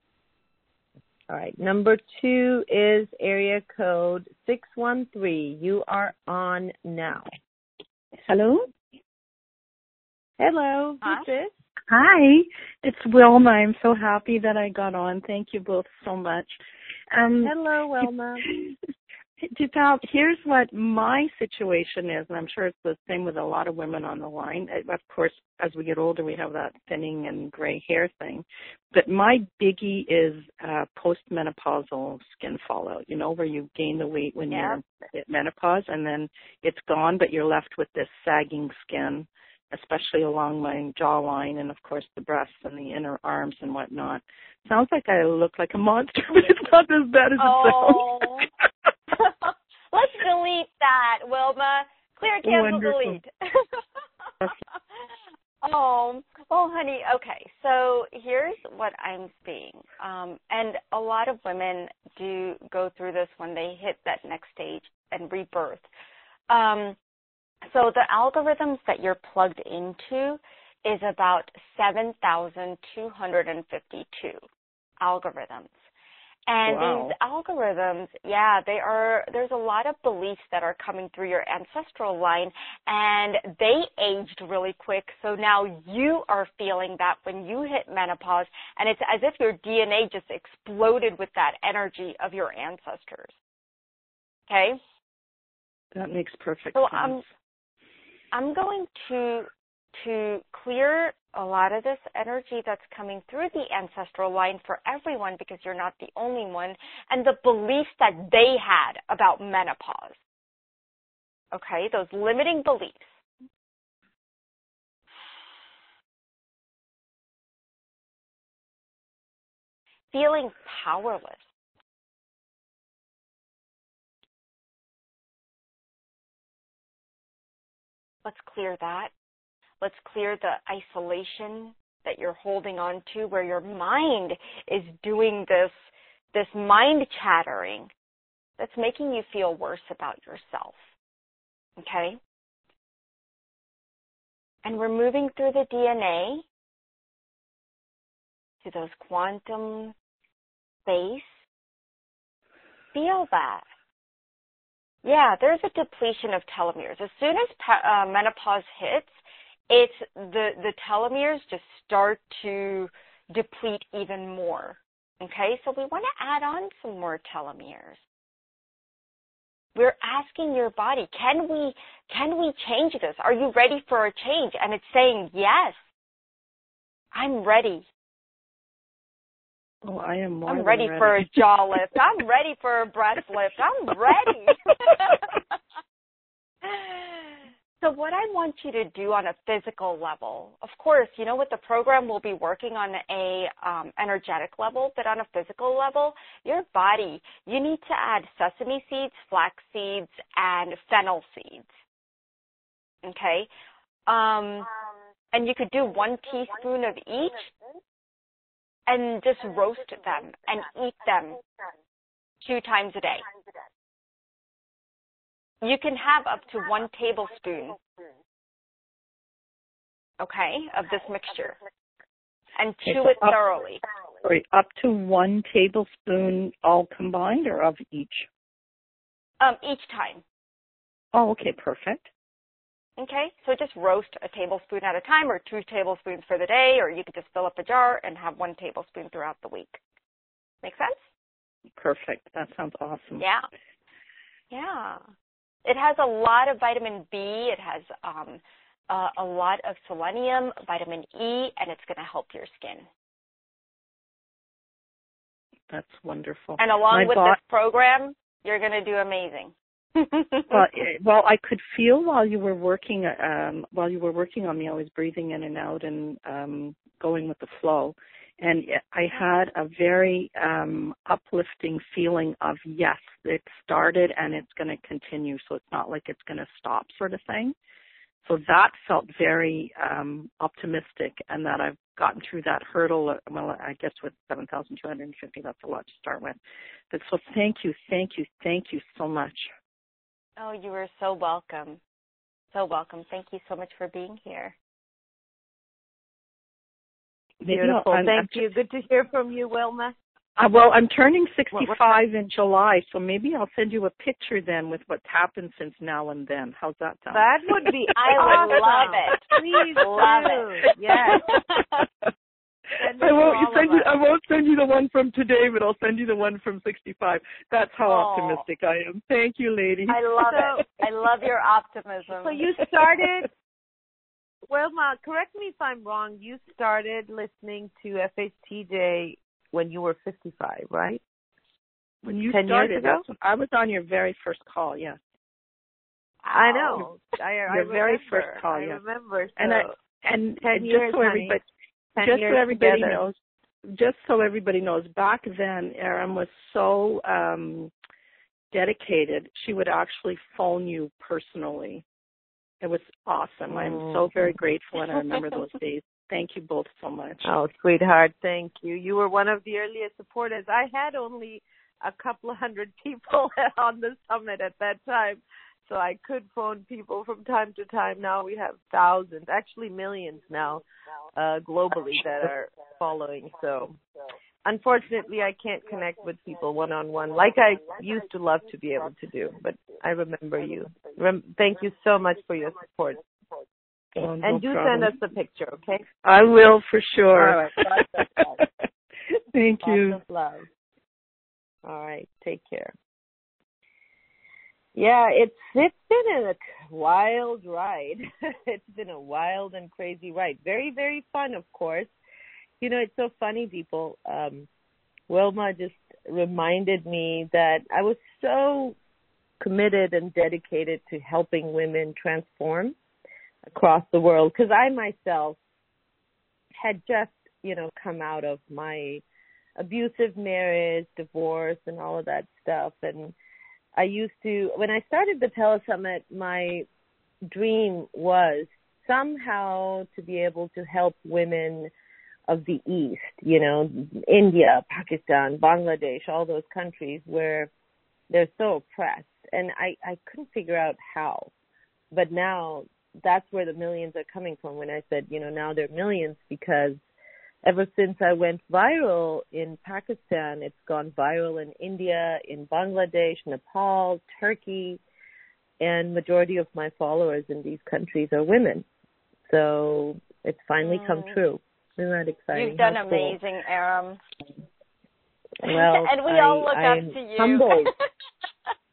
All right. Number two is area code six one three. You are on now. Hello? Hello. Hi. Who's this? Hi, it's Wilma. I'm so happy that I got on. Thank you both so much. Um, Hello, Wilma. Deepak, here's what my situation is, and I'm sure it's the same with a lot of women on the line. Of course, as we get older, we have that thinning and gray hair thing. But my biggie is uh, postmenopausal skin fallout, you know, where you gain the weight when yeah. you're at menopause, and then it's gone, but you're left with this sagging skin, especially along my jawline and, of course, the breasts and the inner arms and whatnot. Sounds like I look like a monster, but it's not as bad as oh. it sounds. Let's delete that, Wilma. Clear, cancel, delete. oh, oh, honey. Okay, so here's what I'm seeing. Um, and a lot of women do go through this when they hit that next stage and rebirth. Um, So the algorithms that you're plugged into is about seven thousand two hundred fifty-two algorithms. And wow. these algorithms, yeah, they are, there's a lot of beliefs that are coming through your ancestral line, and they aged really quick. So now you are feeling that when you hit menopause, and it's as if your D N A just exploded with that energy of your ancestors. Okay? That makes perfect so sense. I'm, I'm going to to clear a lot of this energy that's coming through the ancestral line for everyone, because you're not the only one, and the beliefs that they had about menopause. Okay, those limiting beliefs. Feeling powerless. Let's clear that. Let's clear the isolation that you're holding on to, where your mind is doing this, this mind chattering that's making you feel worse about yourself. Okay? And we're moving through the D N A to those quantum space. Feel that. Yeah, there's a depletion of telomeres. As soon as uh, menopause hits, it's the, the telomeres just start to deplete even more. Okay, so we want to add on some more telomeres. We're asking your body, can we, can we change this? Are you ready for a change? And it's saying, yes, I'm ready. Oh, I am more I'm than ready, ready for a jaw lift. I'm ready for a breast lift. I'm ready. So what I want you to do on a physical level, of course, you know, with the program we'll be working on a um, energetic level, but on a physical level, your body, you need to add sesame seeds, flax seeds, and fennel seeds. Okay? Um, and you could do one teaspoon of each and just roast them and eat them two times a day. You can have up to one tablespoon, okay, of this mixture, and Okay, chew so it up, thoroughly. Sorry, up to one tablespoon all combined, or of each? Um, each time. Oh, okay, perfect. Okay, so just roast a tablespoon at a time, or two tablespoons for the day, or you could just fill up a jar and have one tablespoon throughout the week. Make sense? Perfect. That sounds awesome. Yeah. Yeah. It has a lot of vitamin B. It has um, uh, a lot of selenium, vitamin E, and it's going to help your skin. That's wonderful. And along My with bo- this program, you're going to do amazing. well, well, I could feel while you were working, um, while you were working on me, I was breathing in and out and um, going with the flow. And I had a very um, uplifting feeling of, yes, it started and it's going to continue. So it's not like it's going to stop sort of thing. So that felt very um, optimistic, and that I've gotten through that hurdle. Well, I guess with seven thousand two hundred fifty, that's a lot to start with. But so thank you, thank you, thank you so much. Oh, you are so welcome. So welcome. Thank you so much for being here. Beautiful. I'm, Thank I'm, you. Good to hear from you, Wilma. Uh, well, I'm turning sixty-five in July, so maybe I'll send you a picture then with what's happened since now and then. How's that sound? That would be I awesome. would love it. Please love do. it. Yes. I won't send you. I won't send you the one from today, but I'll send you the one from sixty-five. That's how oh. optimistic I am. Thank you, lady. I love so, it. I love your optimism. So you started. Wilma, correct me if I'm wrong. You started listening to F H T J when you were fifty-five, right? When you Ten started, years ago? I was on your very first call. Yes. I know. I, your I very remember. first call. I yes. remember. So and I, and, ten and years, just so everybody, ten just years so everybody together. knows, just so everybody knows, back then, Erin was so um, dedicated. She would actually phone you personally. It was awesome. I'm Mm. so very grateful, and I remember those days. Thank you both so much. Oh, sweetheart, thank you. You were one of the earliest supporters. I had only a couple of hundred people on the summit at that time, so I could phone people from time to time. Now we have thousands, actually millions now, uh, globally that are following. So unfortunately, I can't connect with people one-on-one like I used to love to be able to do, but I remember you. Rem- thank you so much for your support. Oh, no and do problem. send us a picture, okay? I will for sure. All right. Lots of love. Thank you. Lots of love. All right. Take care. Yeah, it's it's been a wild ride. It's been a wild and crazy ride. Very, very fun, of course. You know, it's so funny, people. Um, Wilma just reminded me that I was so committed and dedicated to helping women transform across the world, because I myself had just, you know, come out of my abusive marriage, divorce, and all of that stuff. And I used to, when I started the Telesummit, my dream was somehow to be able to help women of the East, you know, India, Pakistan, Bangladesh, all those countries where they're so oppressed. And I, I couldn't figure out how. But now that's where the millions are coming from when I said, you know, now they're millions, because ever since I went viral in Pakistan, it's gone viral in India, in Bangladesh, Nepal, Turkey, and majority of my followers in these countries are women. So it's finally mm. come true. Isn't that exciting? You've done How amazing, cool. Aram. Well, and we I, all look I'm up to you. humbled.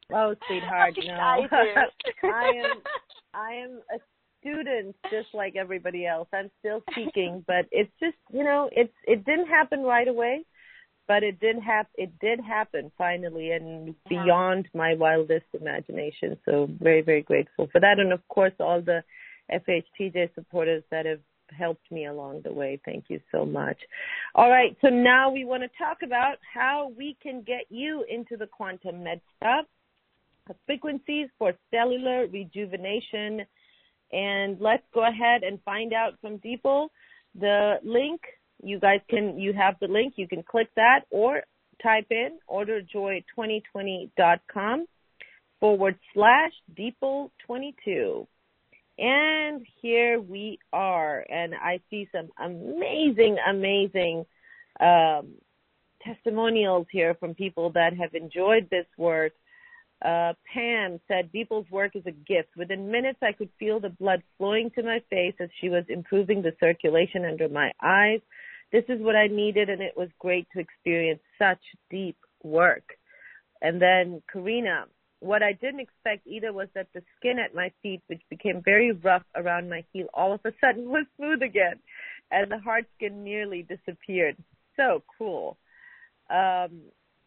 Oh, sweetheart, no. I do. I am, I am a student just like everybody else. I'm still seeking, but it's just, you know, it's it didn't happen right away, but it did hap- It did happen finally, and yeah. beyond my wildest imagination. So very, very grateful for that, and of course all the F H T J supporters that have helped me along the way. Thank you so much. All right, so now we want to talk about how we can get you into the quantum med stuff, the frequencies for cellular rejuvenation. And let's go ahead and find out from Deepal the link. You guys can, you have the link. You can click that or type in orderjoy twenty twenty dot com forward slash Deepal twenty-two. And here we are. And I see some amazing, amazing um, testimonials here from people that have enjoyed this work. Uh, Pam said, Deepal's work is a gift. Within minutes, I could feel the blood flowing to my face as she was improving the circulation under my eyes. This is what I needed, and it was great to experience such deep work. And then Karina, what I didn't expect either was that the skin at my feet, which became very rough around my heel, all of a sudden was smooth again, and the hard skin nearly disappeared. So cool. Um,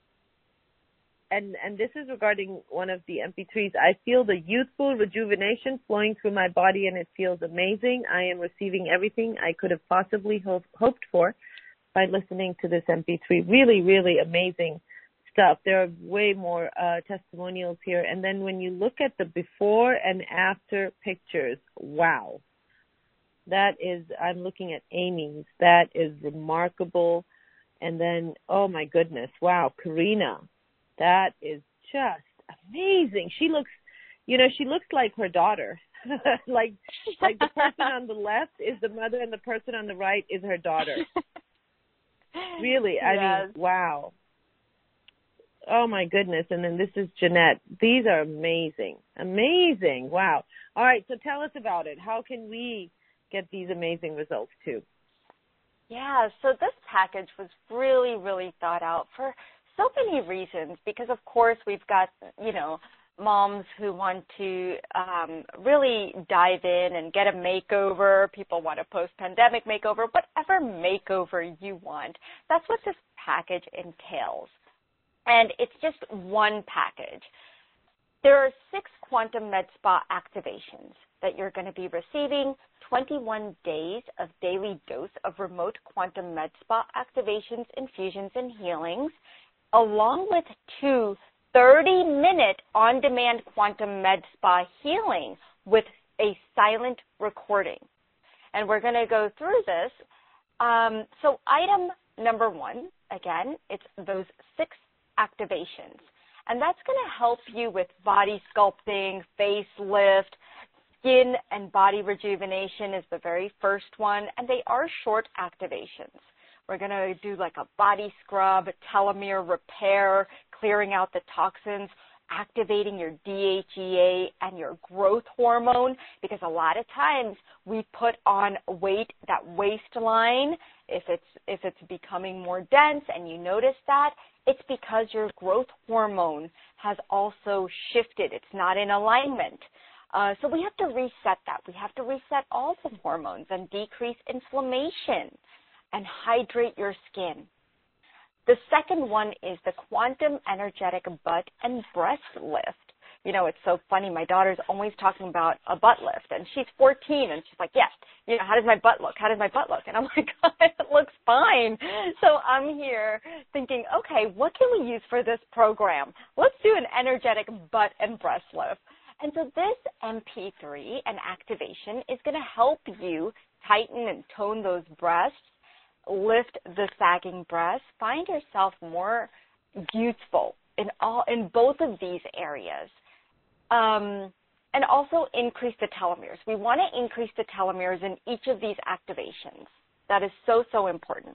And and this is regarding one of the M P threes. I feel the youthful rejuvenation flowing through my body, and it feels amazing. I am receiving everything I could have possibly ho- hoped for by listening to this M P three. Really, really amazing stuff. There are way more uh, testimonials here. And then when you look at the before and after pictures, wow. That is, I'm looking at Amy's. That is remarkable. And then, oh, my goodness, wow, Karina. That is just amazing. She looks, you know, she looks like her daughter. like, like the person on the left is the mother, and the person on the right is her daughter. Really, I yes. mean, wow. Oh my goodness. And then this is Jeanette. These are amazing, amazing. Wow. All right. So tell us about it. How can we get these amazing results too? Yeah. So this package was really, really thought out for so many reasons, because of course we've got, you know, moms who want to um, really dive in and get a makeover. People want a post-pandemic makeover, whatever makeover you want. That's what this package entails. And it's just one package. There are six Quantum Med Spa activations that you're going to be receiving, twenty-one days of daily dose of remote Quantum Med Spa activations, infusions, and healings, along with two thirty-minute on-demand Quantum Med Spa healing with a silent recording. And we're going to go through this. Um, so item number one, again, it's those six activations. And that's going to help you with body sculpting, facelift, skin and body rejuvenation is the very first one. And they are short activations. We're going to do like a body scrub, telomere repair, clearing out the toxins, activating your D H E A and your growth hormone, because a lot of times we put on weight, that waistline, if it's if it's becoming more dense and you notice that, it's because your growth hormone has also shifted. It's not in alignment. Uh, so we have to reset that. We have to reset all the hormones and decrease inflammation and hydrate your skin. The second one is the Quantum Energetic Butt and Breast Lift. You know, it's so funny. My daughter's always talking about a butt lift, and she's fourteen, and she's like, yes, you know, how does my butt look? How does my butt look? And I'm like, it looks fine. So I'm here thinking, okay, what can we use for this program? Let's do an energetic butt and breast lift. And so this M P three and activation is going to help you tighten and tone those breasts, lift the sagging breasts, find yourself more youthful in all in both of these areas, um, and also increase the telomeres. We want to increase the telomeres in each of these activations. That is so, so important.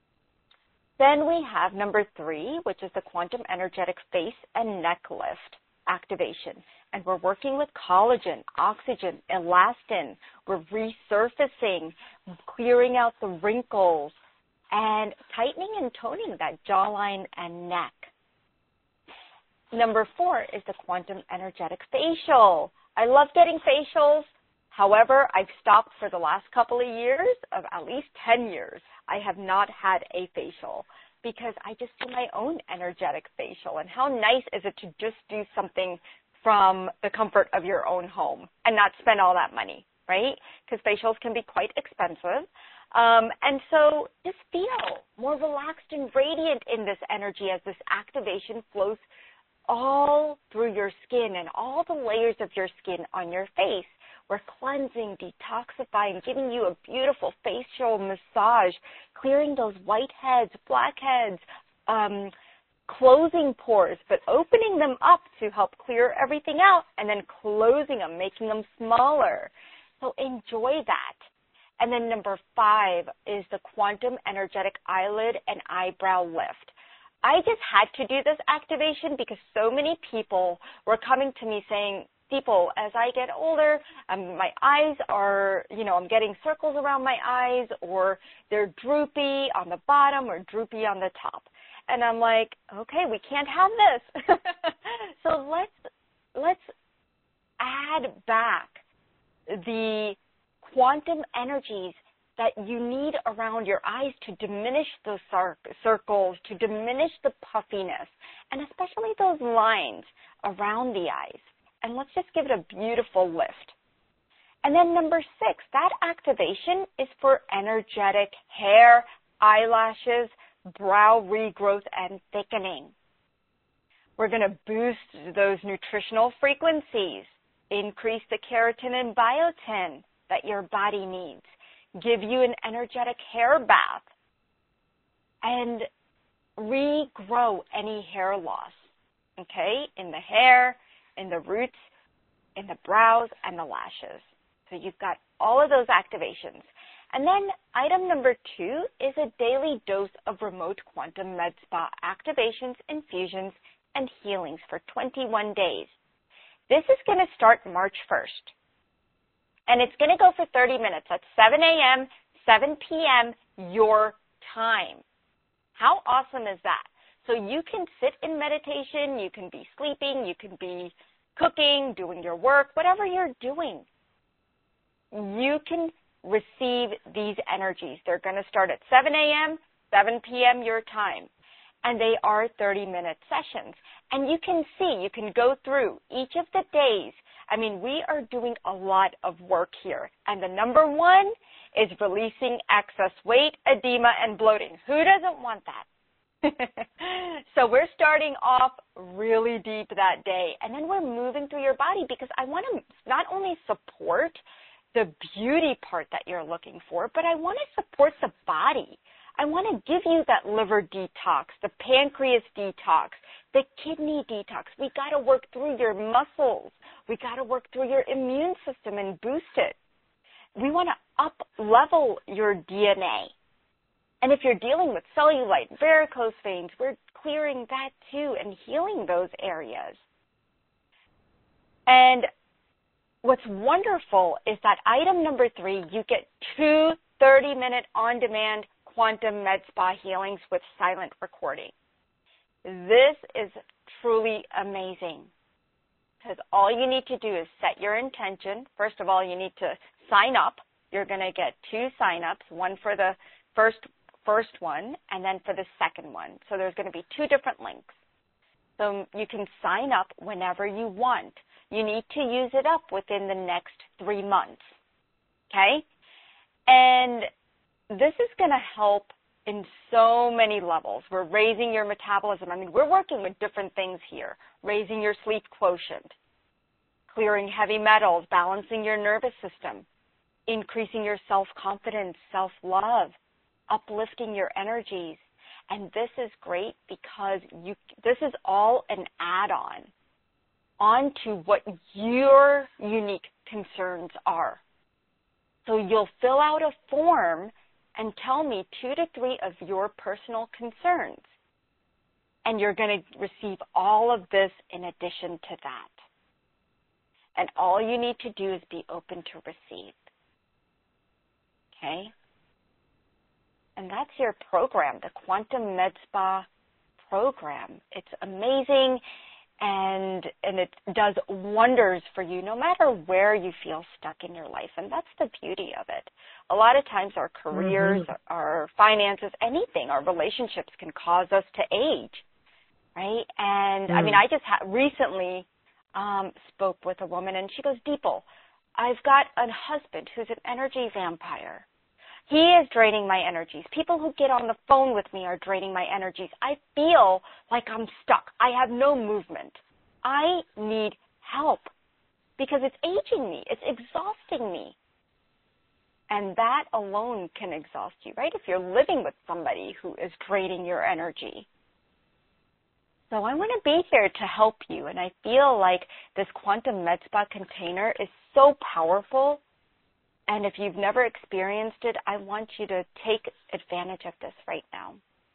Then we have number three, which is the Quantum Energetic Face and Neck Lift activation. And we're working with collagen, oxygen, elastin. We're resurfacing, clearing out the wrinkles, and tightening and toning that jawline and neck. number four is the quantum energetic facial. I love getting facials. However, I've stopped for the last couple of years, of at least ten years. I have not had a facial because I just do my own energetic facial. And how nice is it to just do something from the comfort of your own home and not spend all that money, right? Because facials can be quite expensive. Um, and so just feel more relaxed and radiant in this energy as this activation flows all through your skin and all the layers of your skin on your face. We're cleansing, detoxifying, giving you a beautiful facial massage, clearing those whiteheads, blackheads, um, closing pores, but opening them up to help clear everything out and then closing them, making them smaller. So enjoy that. And then number five is the quantum energetic eyelid and eyebrow lift. I just had to do this activation because so many people were coming to me saying, Deepo, as I get older, um, my eyes are, you know, I'm getting circles around my eyes, or they're droopy on the bottom or droopy on the top. And I'm like, okay, we can't have this. So let's let's add back the quantum energies that you need around your eyes to diminish those circles, to diminish the puffiness, and especially those lines around the eyes. And let's just give it a beautiful lift. And then number six, that activation is for energetic hair, eyelashes, brow regrowth, and thickening. We're going to boost those nutritional frequencies, increase the keratin and biotin that your body needs, give you an energetic hair bath, and regrow any hair loss, okay, in the hair, in the roots, in the brows, and the lashes. So you've got all of those activations. And then item number two is a daily dose of remote quantum med spa activations, infusions, and healings for twenty-one days. This is going to start March first. And it's going to go for thirty minutes. That's seven a.m., seven p.m. your time. How awesome is that? So you can sit in meditation, you can be sleeping, you can be cooking, doing your work, whatever you're doing. You can receive these energies. They're going to start at seven a.m., seven p.m. your time. And they are thirty-minute sessions. And you can see, you can go through each of the days. I mean, we are doing a lot of work here. And the number one is releasing excess weight, edema, and bloating. Who doesn't want that? So we're starting off really deep that day, and then we're moving through your body because I want to not only support the beauty part that you're looking for, but I want to support the body. I want to give you that liver detox, the pancreas detox, the kidney detox. We got to work through your muscles. We got to work through your immune system and boost it. We want to up-level your D N A. And if you're dealing with cellulite, varicose veins, we're clearing that too and healing those areas. And what's wonderful is that item number three, you get two thirty-minute on-demand quantum med spa healings with silent recording. This is truly amazing because all you need to do is set your intention. First of all, you need to sign up. You're going to get two sign-ups, one for the first first one and then for the second one. So there's going to be two different links. So you can sign up whenever you want. You need to use it up within the next three months. Okay? And this is going to help in so many levels. We're raising your metabolism. I mean, we're working with different things here. Raising your sleep quotient, clearing heavy metals, balancing your nervous system, increasing your self-confidence, self-love, uplifting your energies. And this is great because you, this is all an add-on onto what your unique concerns are. So you'll fill out a form and tell me two to three of your personal concerns. And you're going to receive all of this in addition to that. And all you need to do is be open to receive. Okay? And that's your program, the Quantum Med Spa program. It's amazing. and and it does wonders for you no matter where you feel stuck in your life. And that's the beauty of it. A lot of times our careers, mm-hmm. our finances, anything, our relationships can cause us to age, right? And, mm. I mean, I just ha- recently um, spoke with a woman, and she goes, Deepal, I've got a husband who's an energy vampire. He is draining my energies. People who get on the phone with me are draining my energies. I feel like I'm stuck. I have no movement. I need help because it's aging me. It's exhausting me. And that alone can exhaust you, right? If you're living with somebody who is draining your energy. So I want to be here to help you. And I feel like this Quantum Med Spa container is so powerful. And if you've never experienced it, I want you to take advantage of this right now.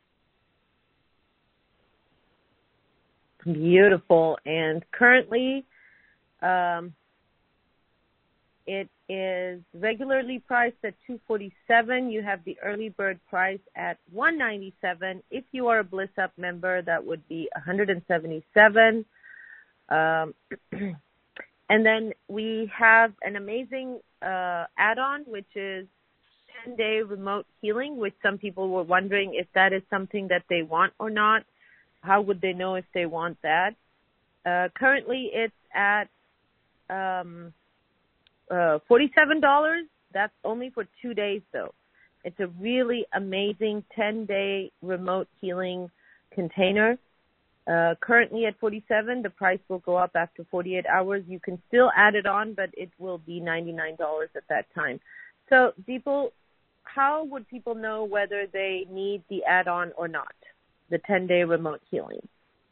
Beautiful. And currently, um, it is regularly priced at two hundred forty-seven dollars. You have the early bird price at one hundred ninety-seven dollars. If you are a Bliss Up member, that would be one hundred seventy-seven dollars. Um, and then we have an amazing uh, add-on, which is ten-day remote healing, which some people were wondering if that is something that they want or not. How would they know if they want that? Uh, currently, it's at um, uh, forty-seven dollars. That's only for two days, though. It's a really amazing ten-day remote healing container. Uh, currently at forty-seven dollars. The price will go up after forty-eight hours. You can still add it on, but it will be ninety-nine dollars at that time. So, people, how would people know whether they need the add-on or not, the ten-day remote healing?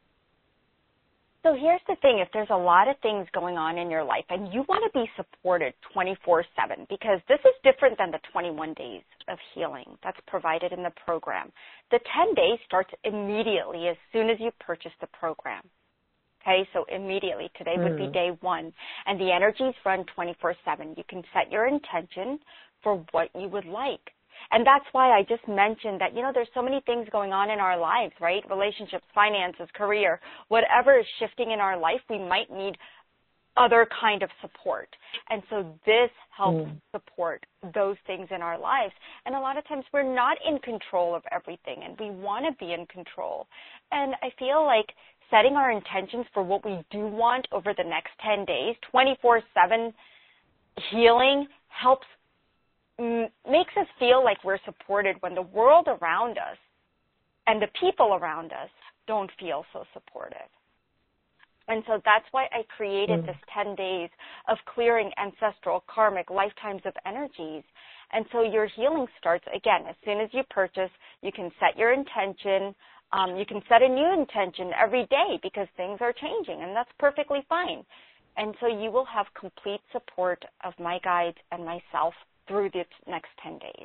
So here's the thing. If there's a lot of things going on in your life and you want to be supported twenty-four seven, because this is different than the twenty-one days of healing that's provided in the program. The ten days starts immediately as soon as you purchase the program. Okay, so immediately. Today would be day one. And the energies run twenty-four seven. You can set your intention for what you would like. And that's why I just mentioned that, you know, there's so many things going on in our lives, right? Relationships, finances, career, whatever is shifting in our life, we might need other kind of support. And so this helps mm. support those things in our lives. And a lot of times we're not in control of everything, and we want to be in control. And I feel like setting our intentions for what we do want over the next ten days, twenty-four seven healing helps makes us feel like we're supported when the world around us and the people around us don't feel so supportive. And so that's why I created mm. this ten days of clearing ancestral, karmic, lifetimes of energies. And so your healing starts, again, as soon as you purchase. You can set your intention. Um, you can set a new intention every day because things are changing, and that's perfectly fine. And so you will have complete support of my guides and myself through the next ten days.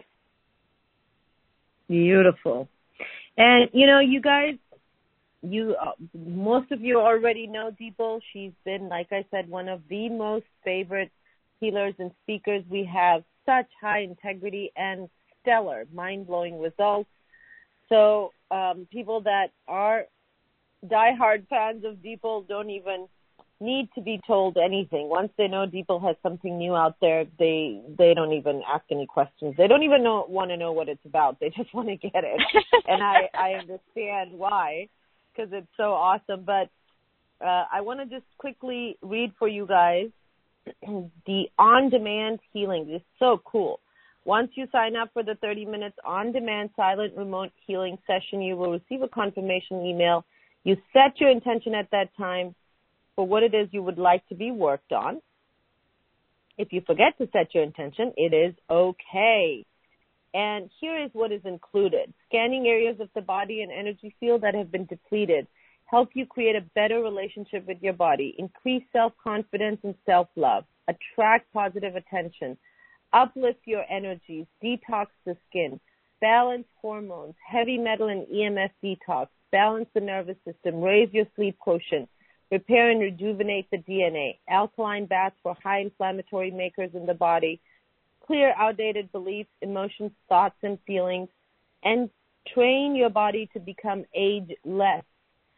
Beautiful. And, you know, you guys, you uh, most of you already know Deepal. She's been, like I said, one of the most favorite healers and speakers. We have such high integrity and stellar, mind-blowing results. So um, people that are diehard fans of Deepal don't even need to be told anything. Once they know Deepal has something new out there, they they don't even ask any questions. They don't even know, want to know what it's about. They just want to get it. And I, I understand why, because it's so awesome. But uh, I want to just quickly read for you guys the on-demand healing. It's so cool. Once you sign up for the thirty minutes on-demand silent remote healing session, you will receive a confirmation email. You set your intention at that time for what it is you would like to be worked on. If you forget to set your intention, it is okay. And here is what is included. Scanning areas of the body and energy field that have been depleted. Help you create a better relationship with your body. Increase self-confidence and self-love. Attract positive attention. Uplift your energies. Detox the skin. Balance hormones. Heavy metal and E M F detox. Balance the nervous system. Raise your sleep quotient. Repair and rejuvenate the D N A, alkaline baths for high inflammatory makers in the body, clear outdated beliefs, emotions, thoughts, and feelings, and train your body to become ageless.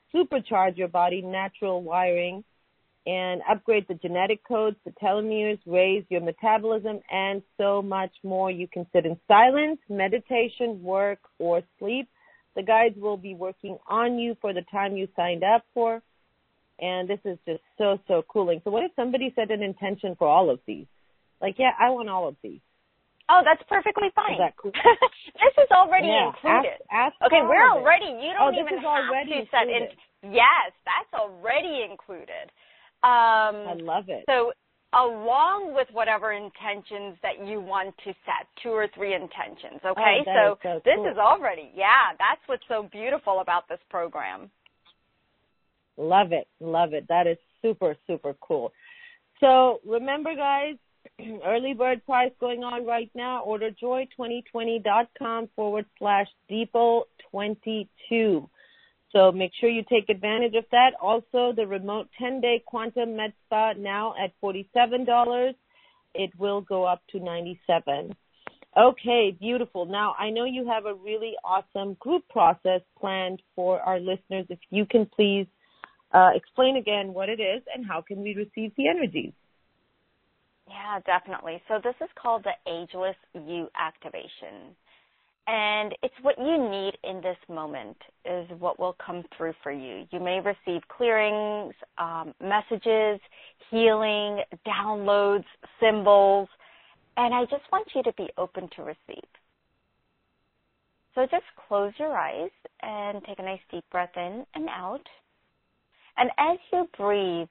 supercharge your body's natural wiring and upgrade the genetic codes, the telomeres, raise your metabolism, and so much more. You can sit in silence, meditation, work, or sleep. The guides will be working on you for the time you signed up for, and this is just so, so cooling. So what if somebody set an intention for all of these? Like, yeah, I want all of these. Oh, that's perfectly fine. Is that cool? This is already yeah. included. Ask, ask okay, we're already, it. you don't oh, this even is have already to set in. Yes, that's already included. Um, I love it. So along with whatever intentions that you want to set, two or three intentions, okay? Oh, so so this cool. is already, yeah, that's what's so beautiful about this program. Love it. Love it. That is super, super cool. So remember, guys, early bird price going on right now. Order joy twenty twenty dot com forward slash Deepo twenty-two. So make sure you take advantage of that. Also, the remote ten-day Quantum Med Spa now at forty-seven dollars. It will go up to ninety-seven dollars. Okay, beautiful. Now, I know you have a really awesome group process planned for our listeners. If you can please uh, explain again what it is and how can we receive the energies. Yeah, definitely. So this is called the Ageless You Activation. And it's what you need in this moment is what will come through for you. You may receive clearings, um, messages, healing, downloads, symbols, and I just want you to be open to receive. So just close your eyes and take a nice deep breath in and out. And as you breathe,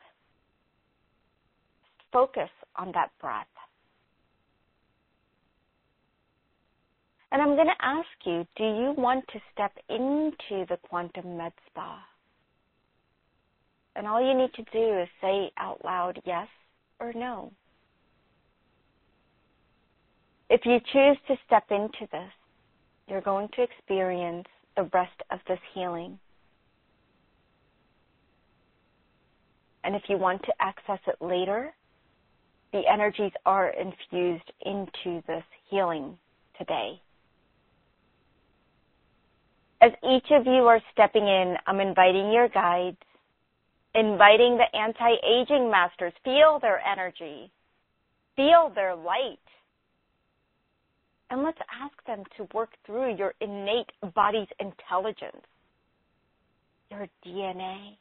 focus on that breath. And I'm going to ask you, do you want to step into the Quantum Med Spa? And all you need to do is say out loud yes or no. If you choose to step into this, you're going to experience the rest of this healing. And if you want to access it later, the energies are infused into this healing today. As each of you are stepping in, I'm inviting your guides, inviting the anti-aging masters. Feel their energy. Feel their light. And let's ask them to work through your innate body's intelligence, your D N A.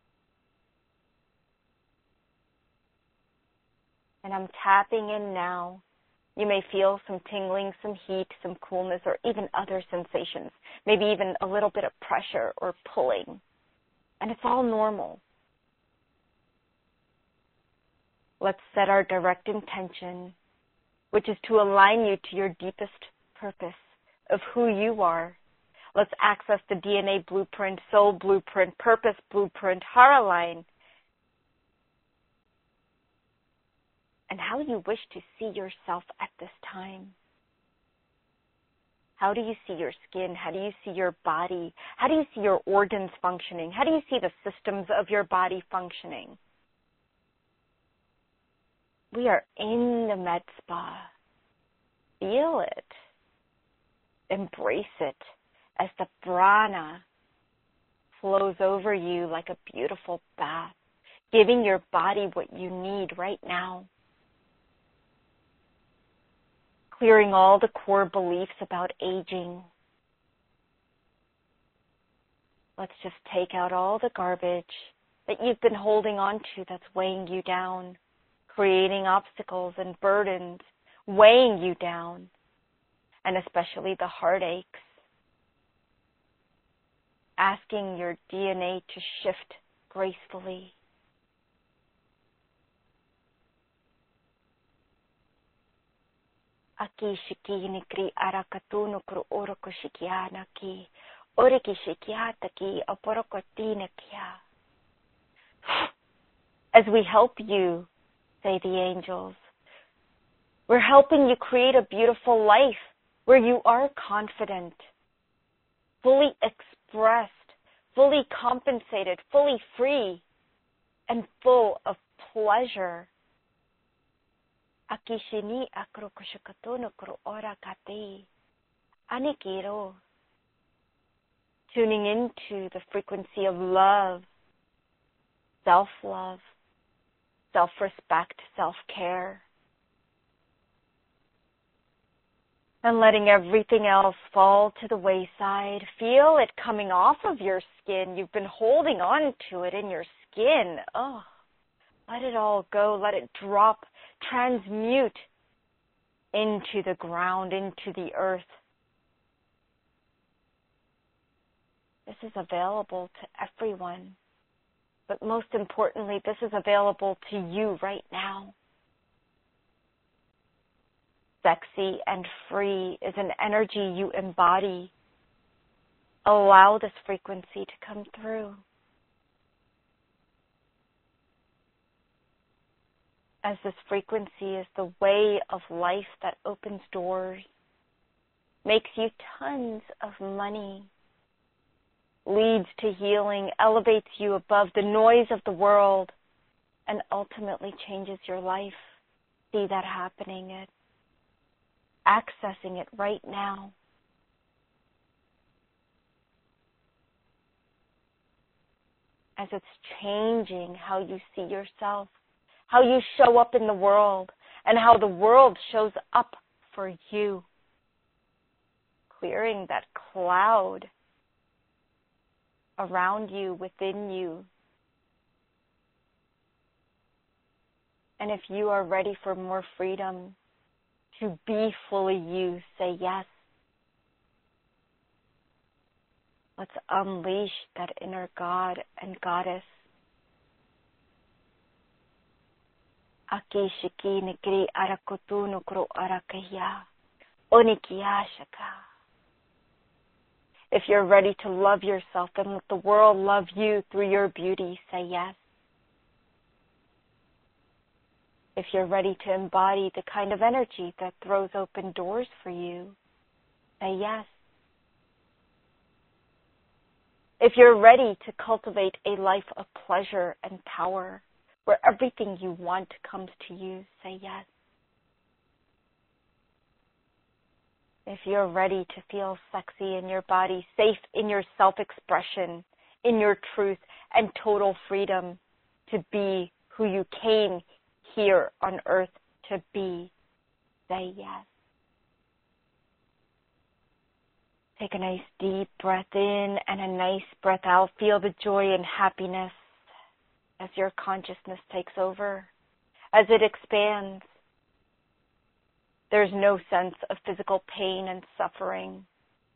And I'm tapping in now. You may feel some tingling, some heat, some coolness, or even other sensations, maybe even a little bit of pressure or pulling. And it's all normal. Let's set our direct intention, which is to align you to your deepest purpose of who you are. Let's access the D N A blueprint, soul blueprint, purpose blueprint, Hara line, and how you wish to see yourself at this time. How do you see your skin? How do you see your body? How do you see your organs functioning? How do you see the systems of your body functioning? We are in the Med Spa. Feel it. Embrace it as the prana flows over you like a beautiful bath, giving your body what you need right now. Clearing all the core beliefs about aging. Let's just take out all the garbage that you've been holding on to that's weighing you down, creating obstacles and burdens, weighing you down, and especially the heartaches. Asking your D N A to shift gracefully. Aki shiki nikri arakatuno kru oroko shikiana ki oriki shikiata ki aporokotina kia. As we help you, say the angels, we're helping you create a beautiful life where you are confident, fully expressed, fully compensated, fully free, and full of pleasure. Akishini akrokushikatono kro ora kati. Anikiro. tuning into the frequency of love, self-love, self-respect, self-care, and letting everything else fall to the wayside. Feel it coming off of your skin. You've been holding on to it in your skin. Oh, let it all go. Let it drop, transmute into the ground, into the earth. This is available to everyone. But most importantly, this is available to you right now. Sexy and free is an energy you embody. Allow this frequency to come through. As this frequency is the way of life that opens doors, makes you tons of money, leads to healing, elevates you above the noise of the world, and ultimately changes your life. See that happening, it, accessing it right now. As it's changing how you see yourself, how you show up in the world, and how the world shows up for you. Clearing that cloud around you, within you. And if you are ready for more freedom, to be fully you, say yes. Let's unleash that inner God and Goddess. Aki shiki nikri arakutu nukru arakaya. Onikiyashaka. If you're ready to love yourself and let the world love you through your beauty, say yes. If you're ready to embody the kind of energy that throws open doors for you, say yes. If you're ready to cultivate a life of pleasure and power, where everything you want comes to you, say yes. If you're ready to feel sexy in your body, safe in your self-expression, in your truth, and total freedom to be who you came here on earth to be, say yes. Take a nice deep breath in and a nice breath out. Feel the joy and happiness as your consciousness takes over, as it expands. There's no sense of physical pain and suffering.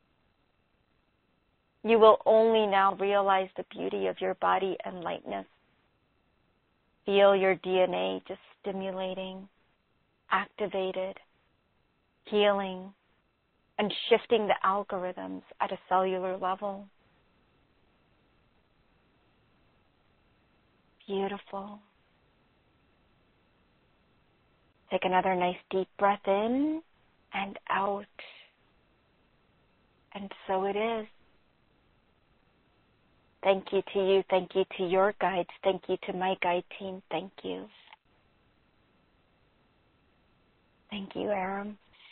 You will only now realize the beauty of your body and lightness. Feel your D N A just stimulating, activated, healing, and shifting the algorithms at a cellular level. Beautiful. Take another nice deep breath in and out. And so it is. Thank you to you. Thank you to your guides. Thank you to my guide team. Thank you. Thank you, Aram.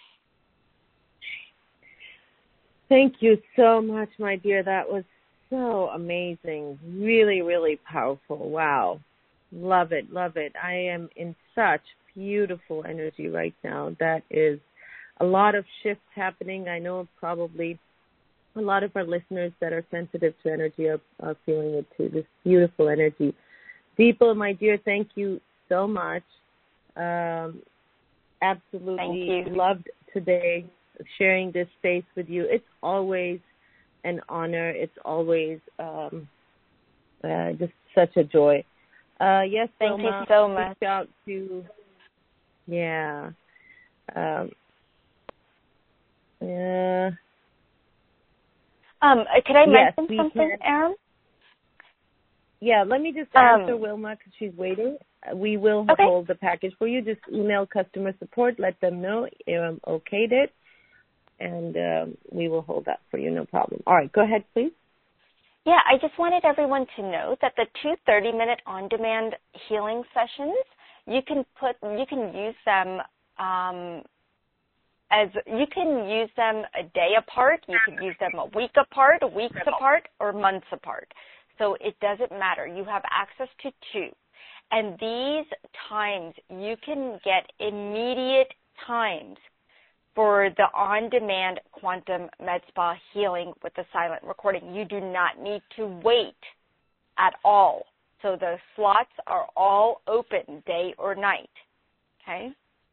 Thank you so much, my dear. That was so amazing. Really, really powerful. Wow. Love it. Love it. I am in such beautiful energy right now. That is a lot of shifts happening. I know probably a lot of our listeners that are sensitive to energy are, are feeling it too. This beautiful energy. Deepa, my dear, thank you so much. Um, absolutely loved today sharing this space with you. It's always an honor. It's always um, uh, just such a joy. Uh, yes, thank Soma, you so much. Out to, yeah. Um, yeah. Um, could I yes, mention something, can. Aram? Yeah, let me just Um, answer Wilma because she's waiting. We will okay. hold the package for you. Just email customer support. Let them know Aram okayed it, and um, we will hold that for you. No problem. All right, go ahead, please. Yeah, I just wanted everyone to know that the two thirty-minute on-demand healing sessions, you can put, you can use them um, as you can use them a day apart, you can use them a week apart, weeks apart, or months apart. So it doesn't matter. You have access to two. And these times, you can get immediate times for the on-demand quantum med spa healing with the silent recording. You do not need to wait at all. So the slots are all open day or night. Okay?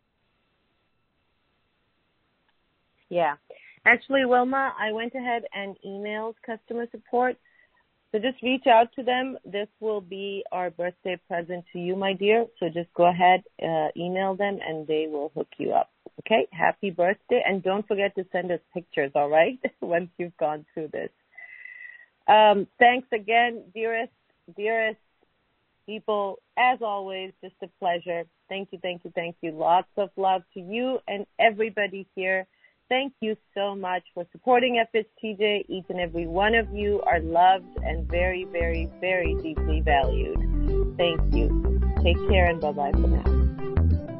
Yeah. Actually, Wilma, I went ahead and emailed customer support. So just reach out to them. This will be our birthday present to you, my dear. So just go ahead, uh, email them, and they will hook you up. Okay? Happy birthday. And don't forget to send us pictures, all right, once you've gone through this. Um, thanks again, dearest, dearest people. As always, just a pleasure. Thank you, thank you, thank you. Lots of love to you and everybody here. Thank you so much for supporting F S T J. Each and every one of you are loved and very, very, very deeply valued. Thank you. Take care and bye-bye for now.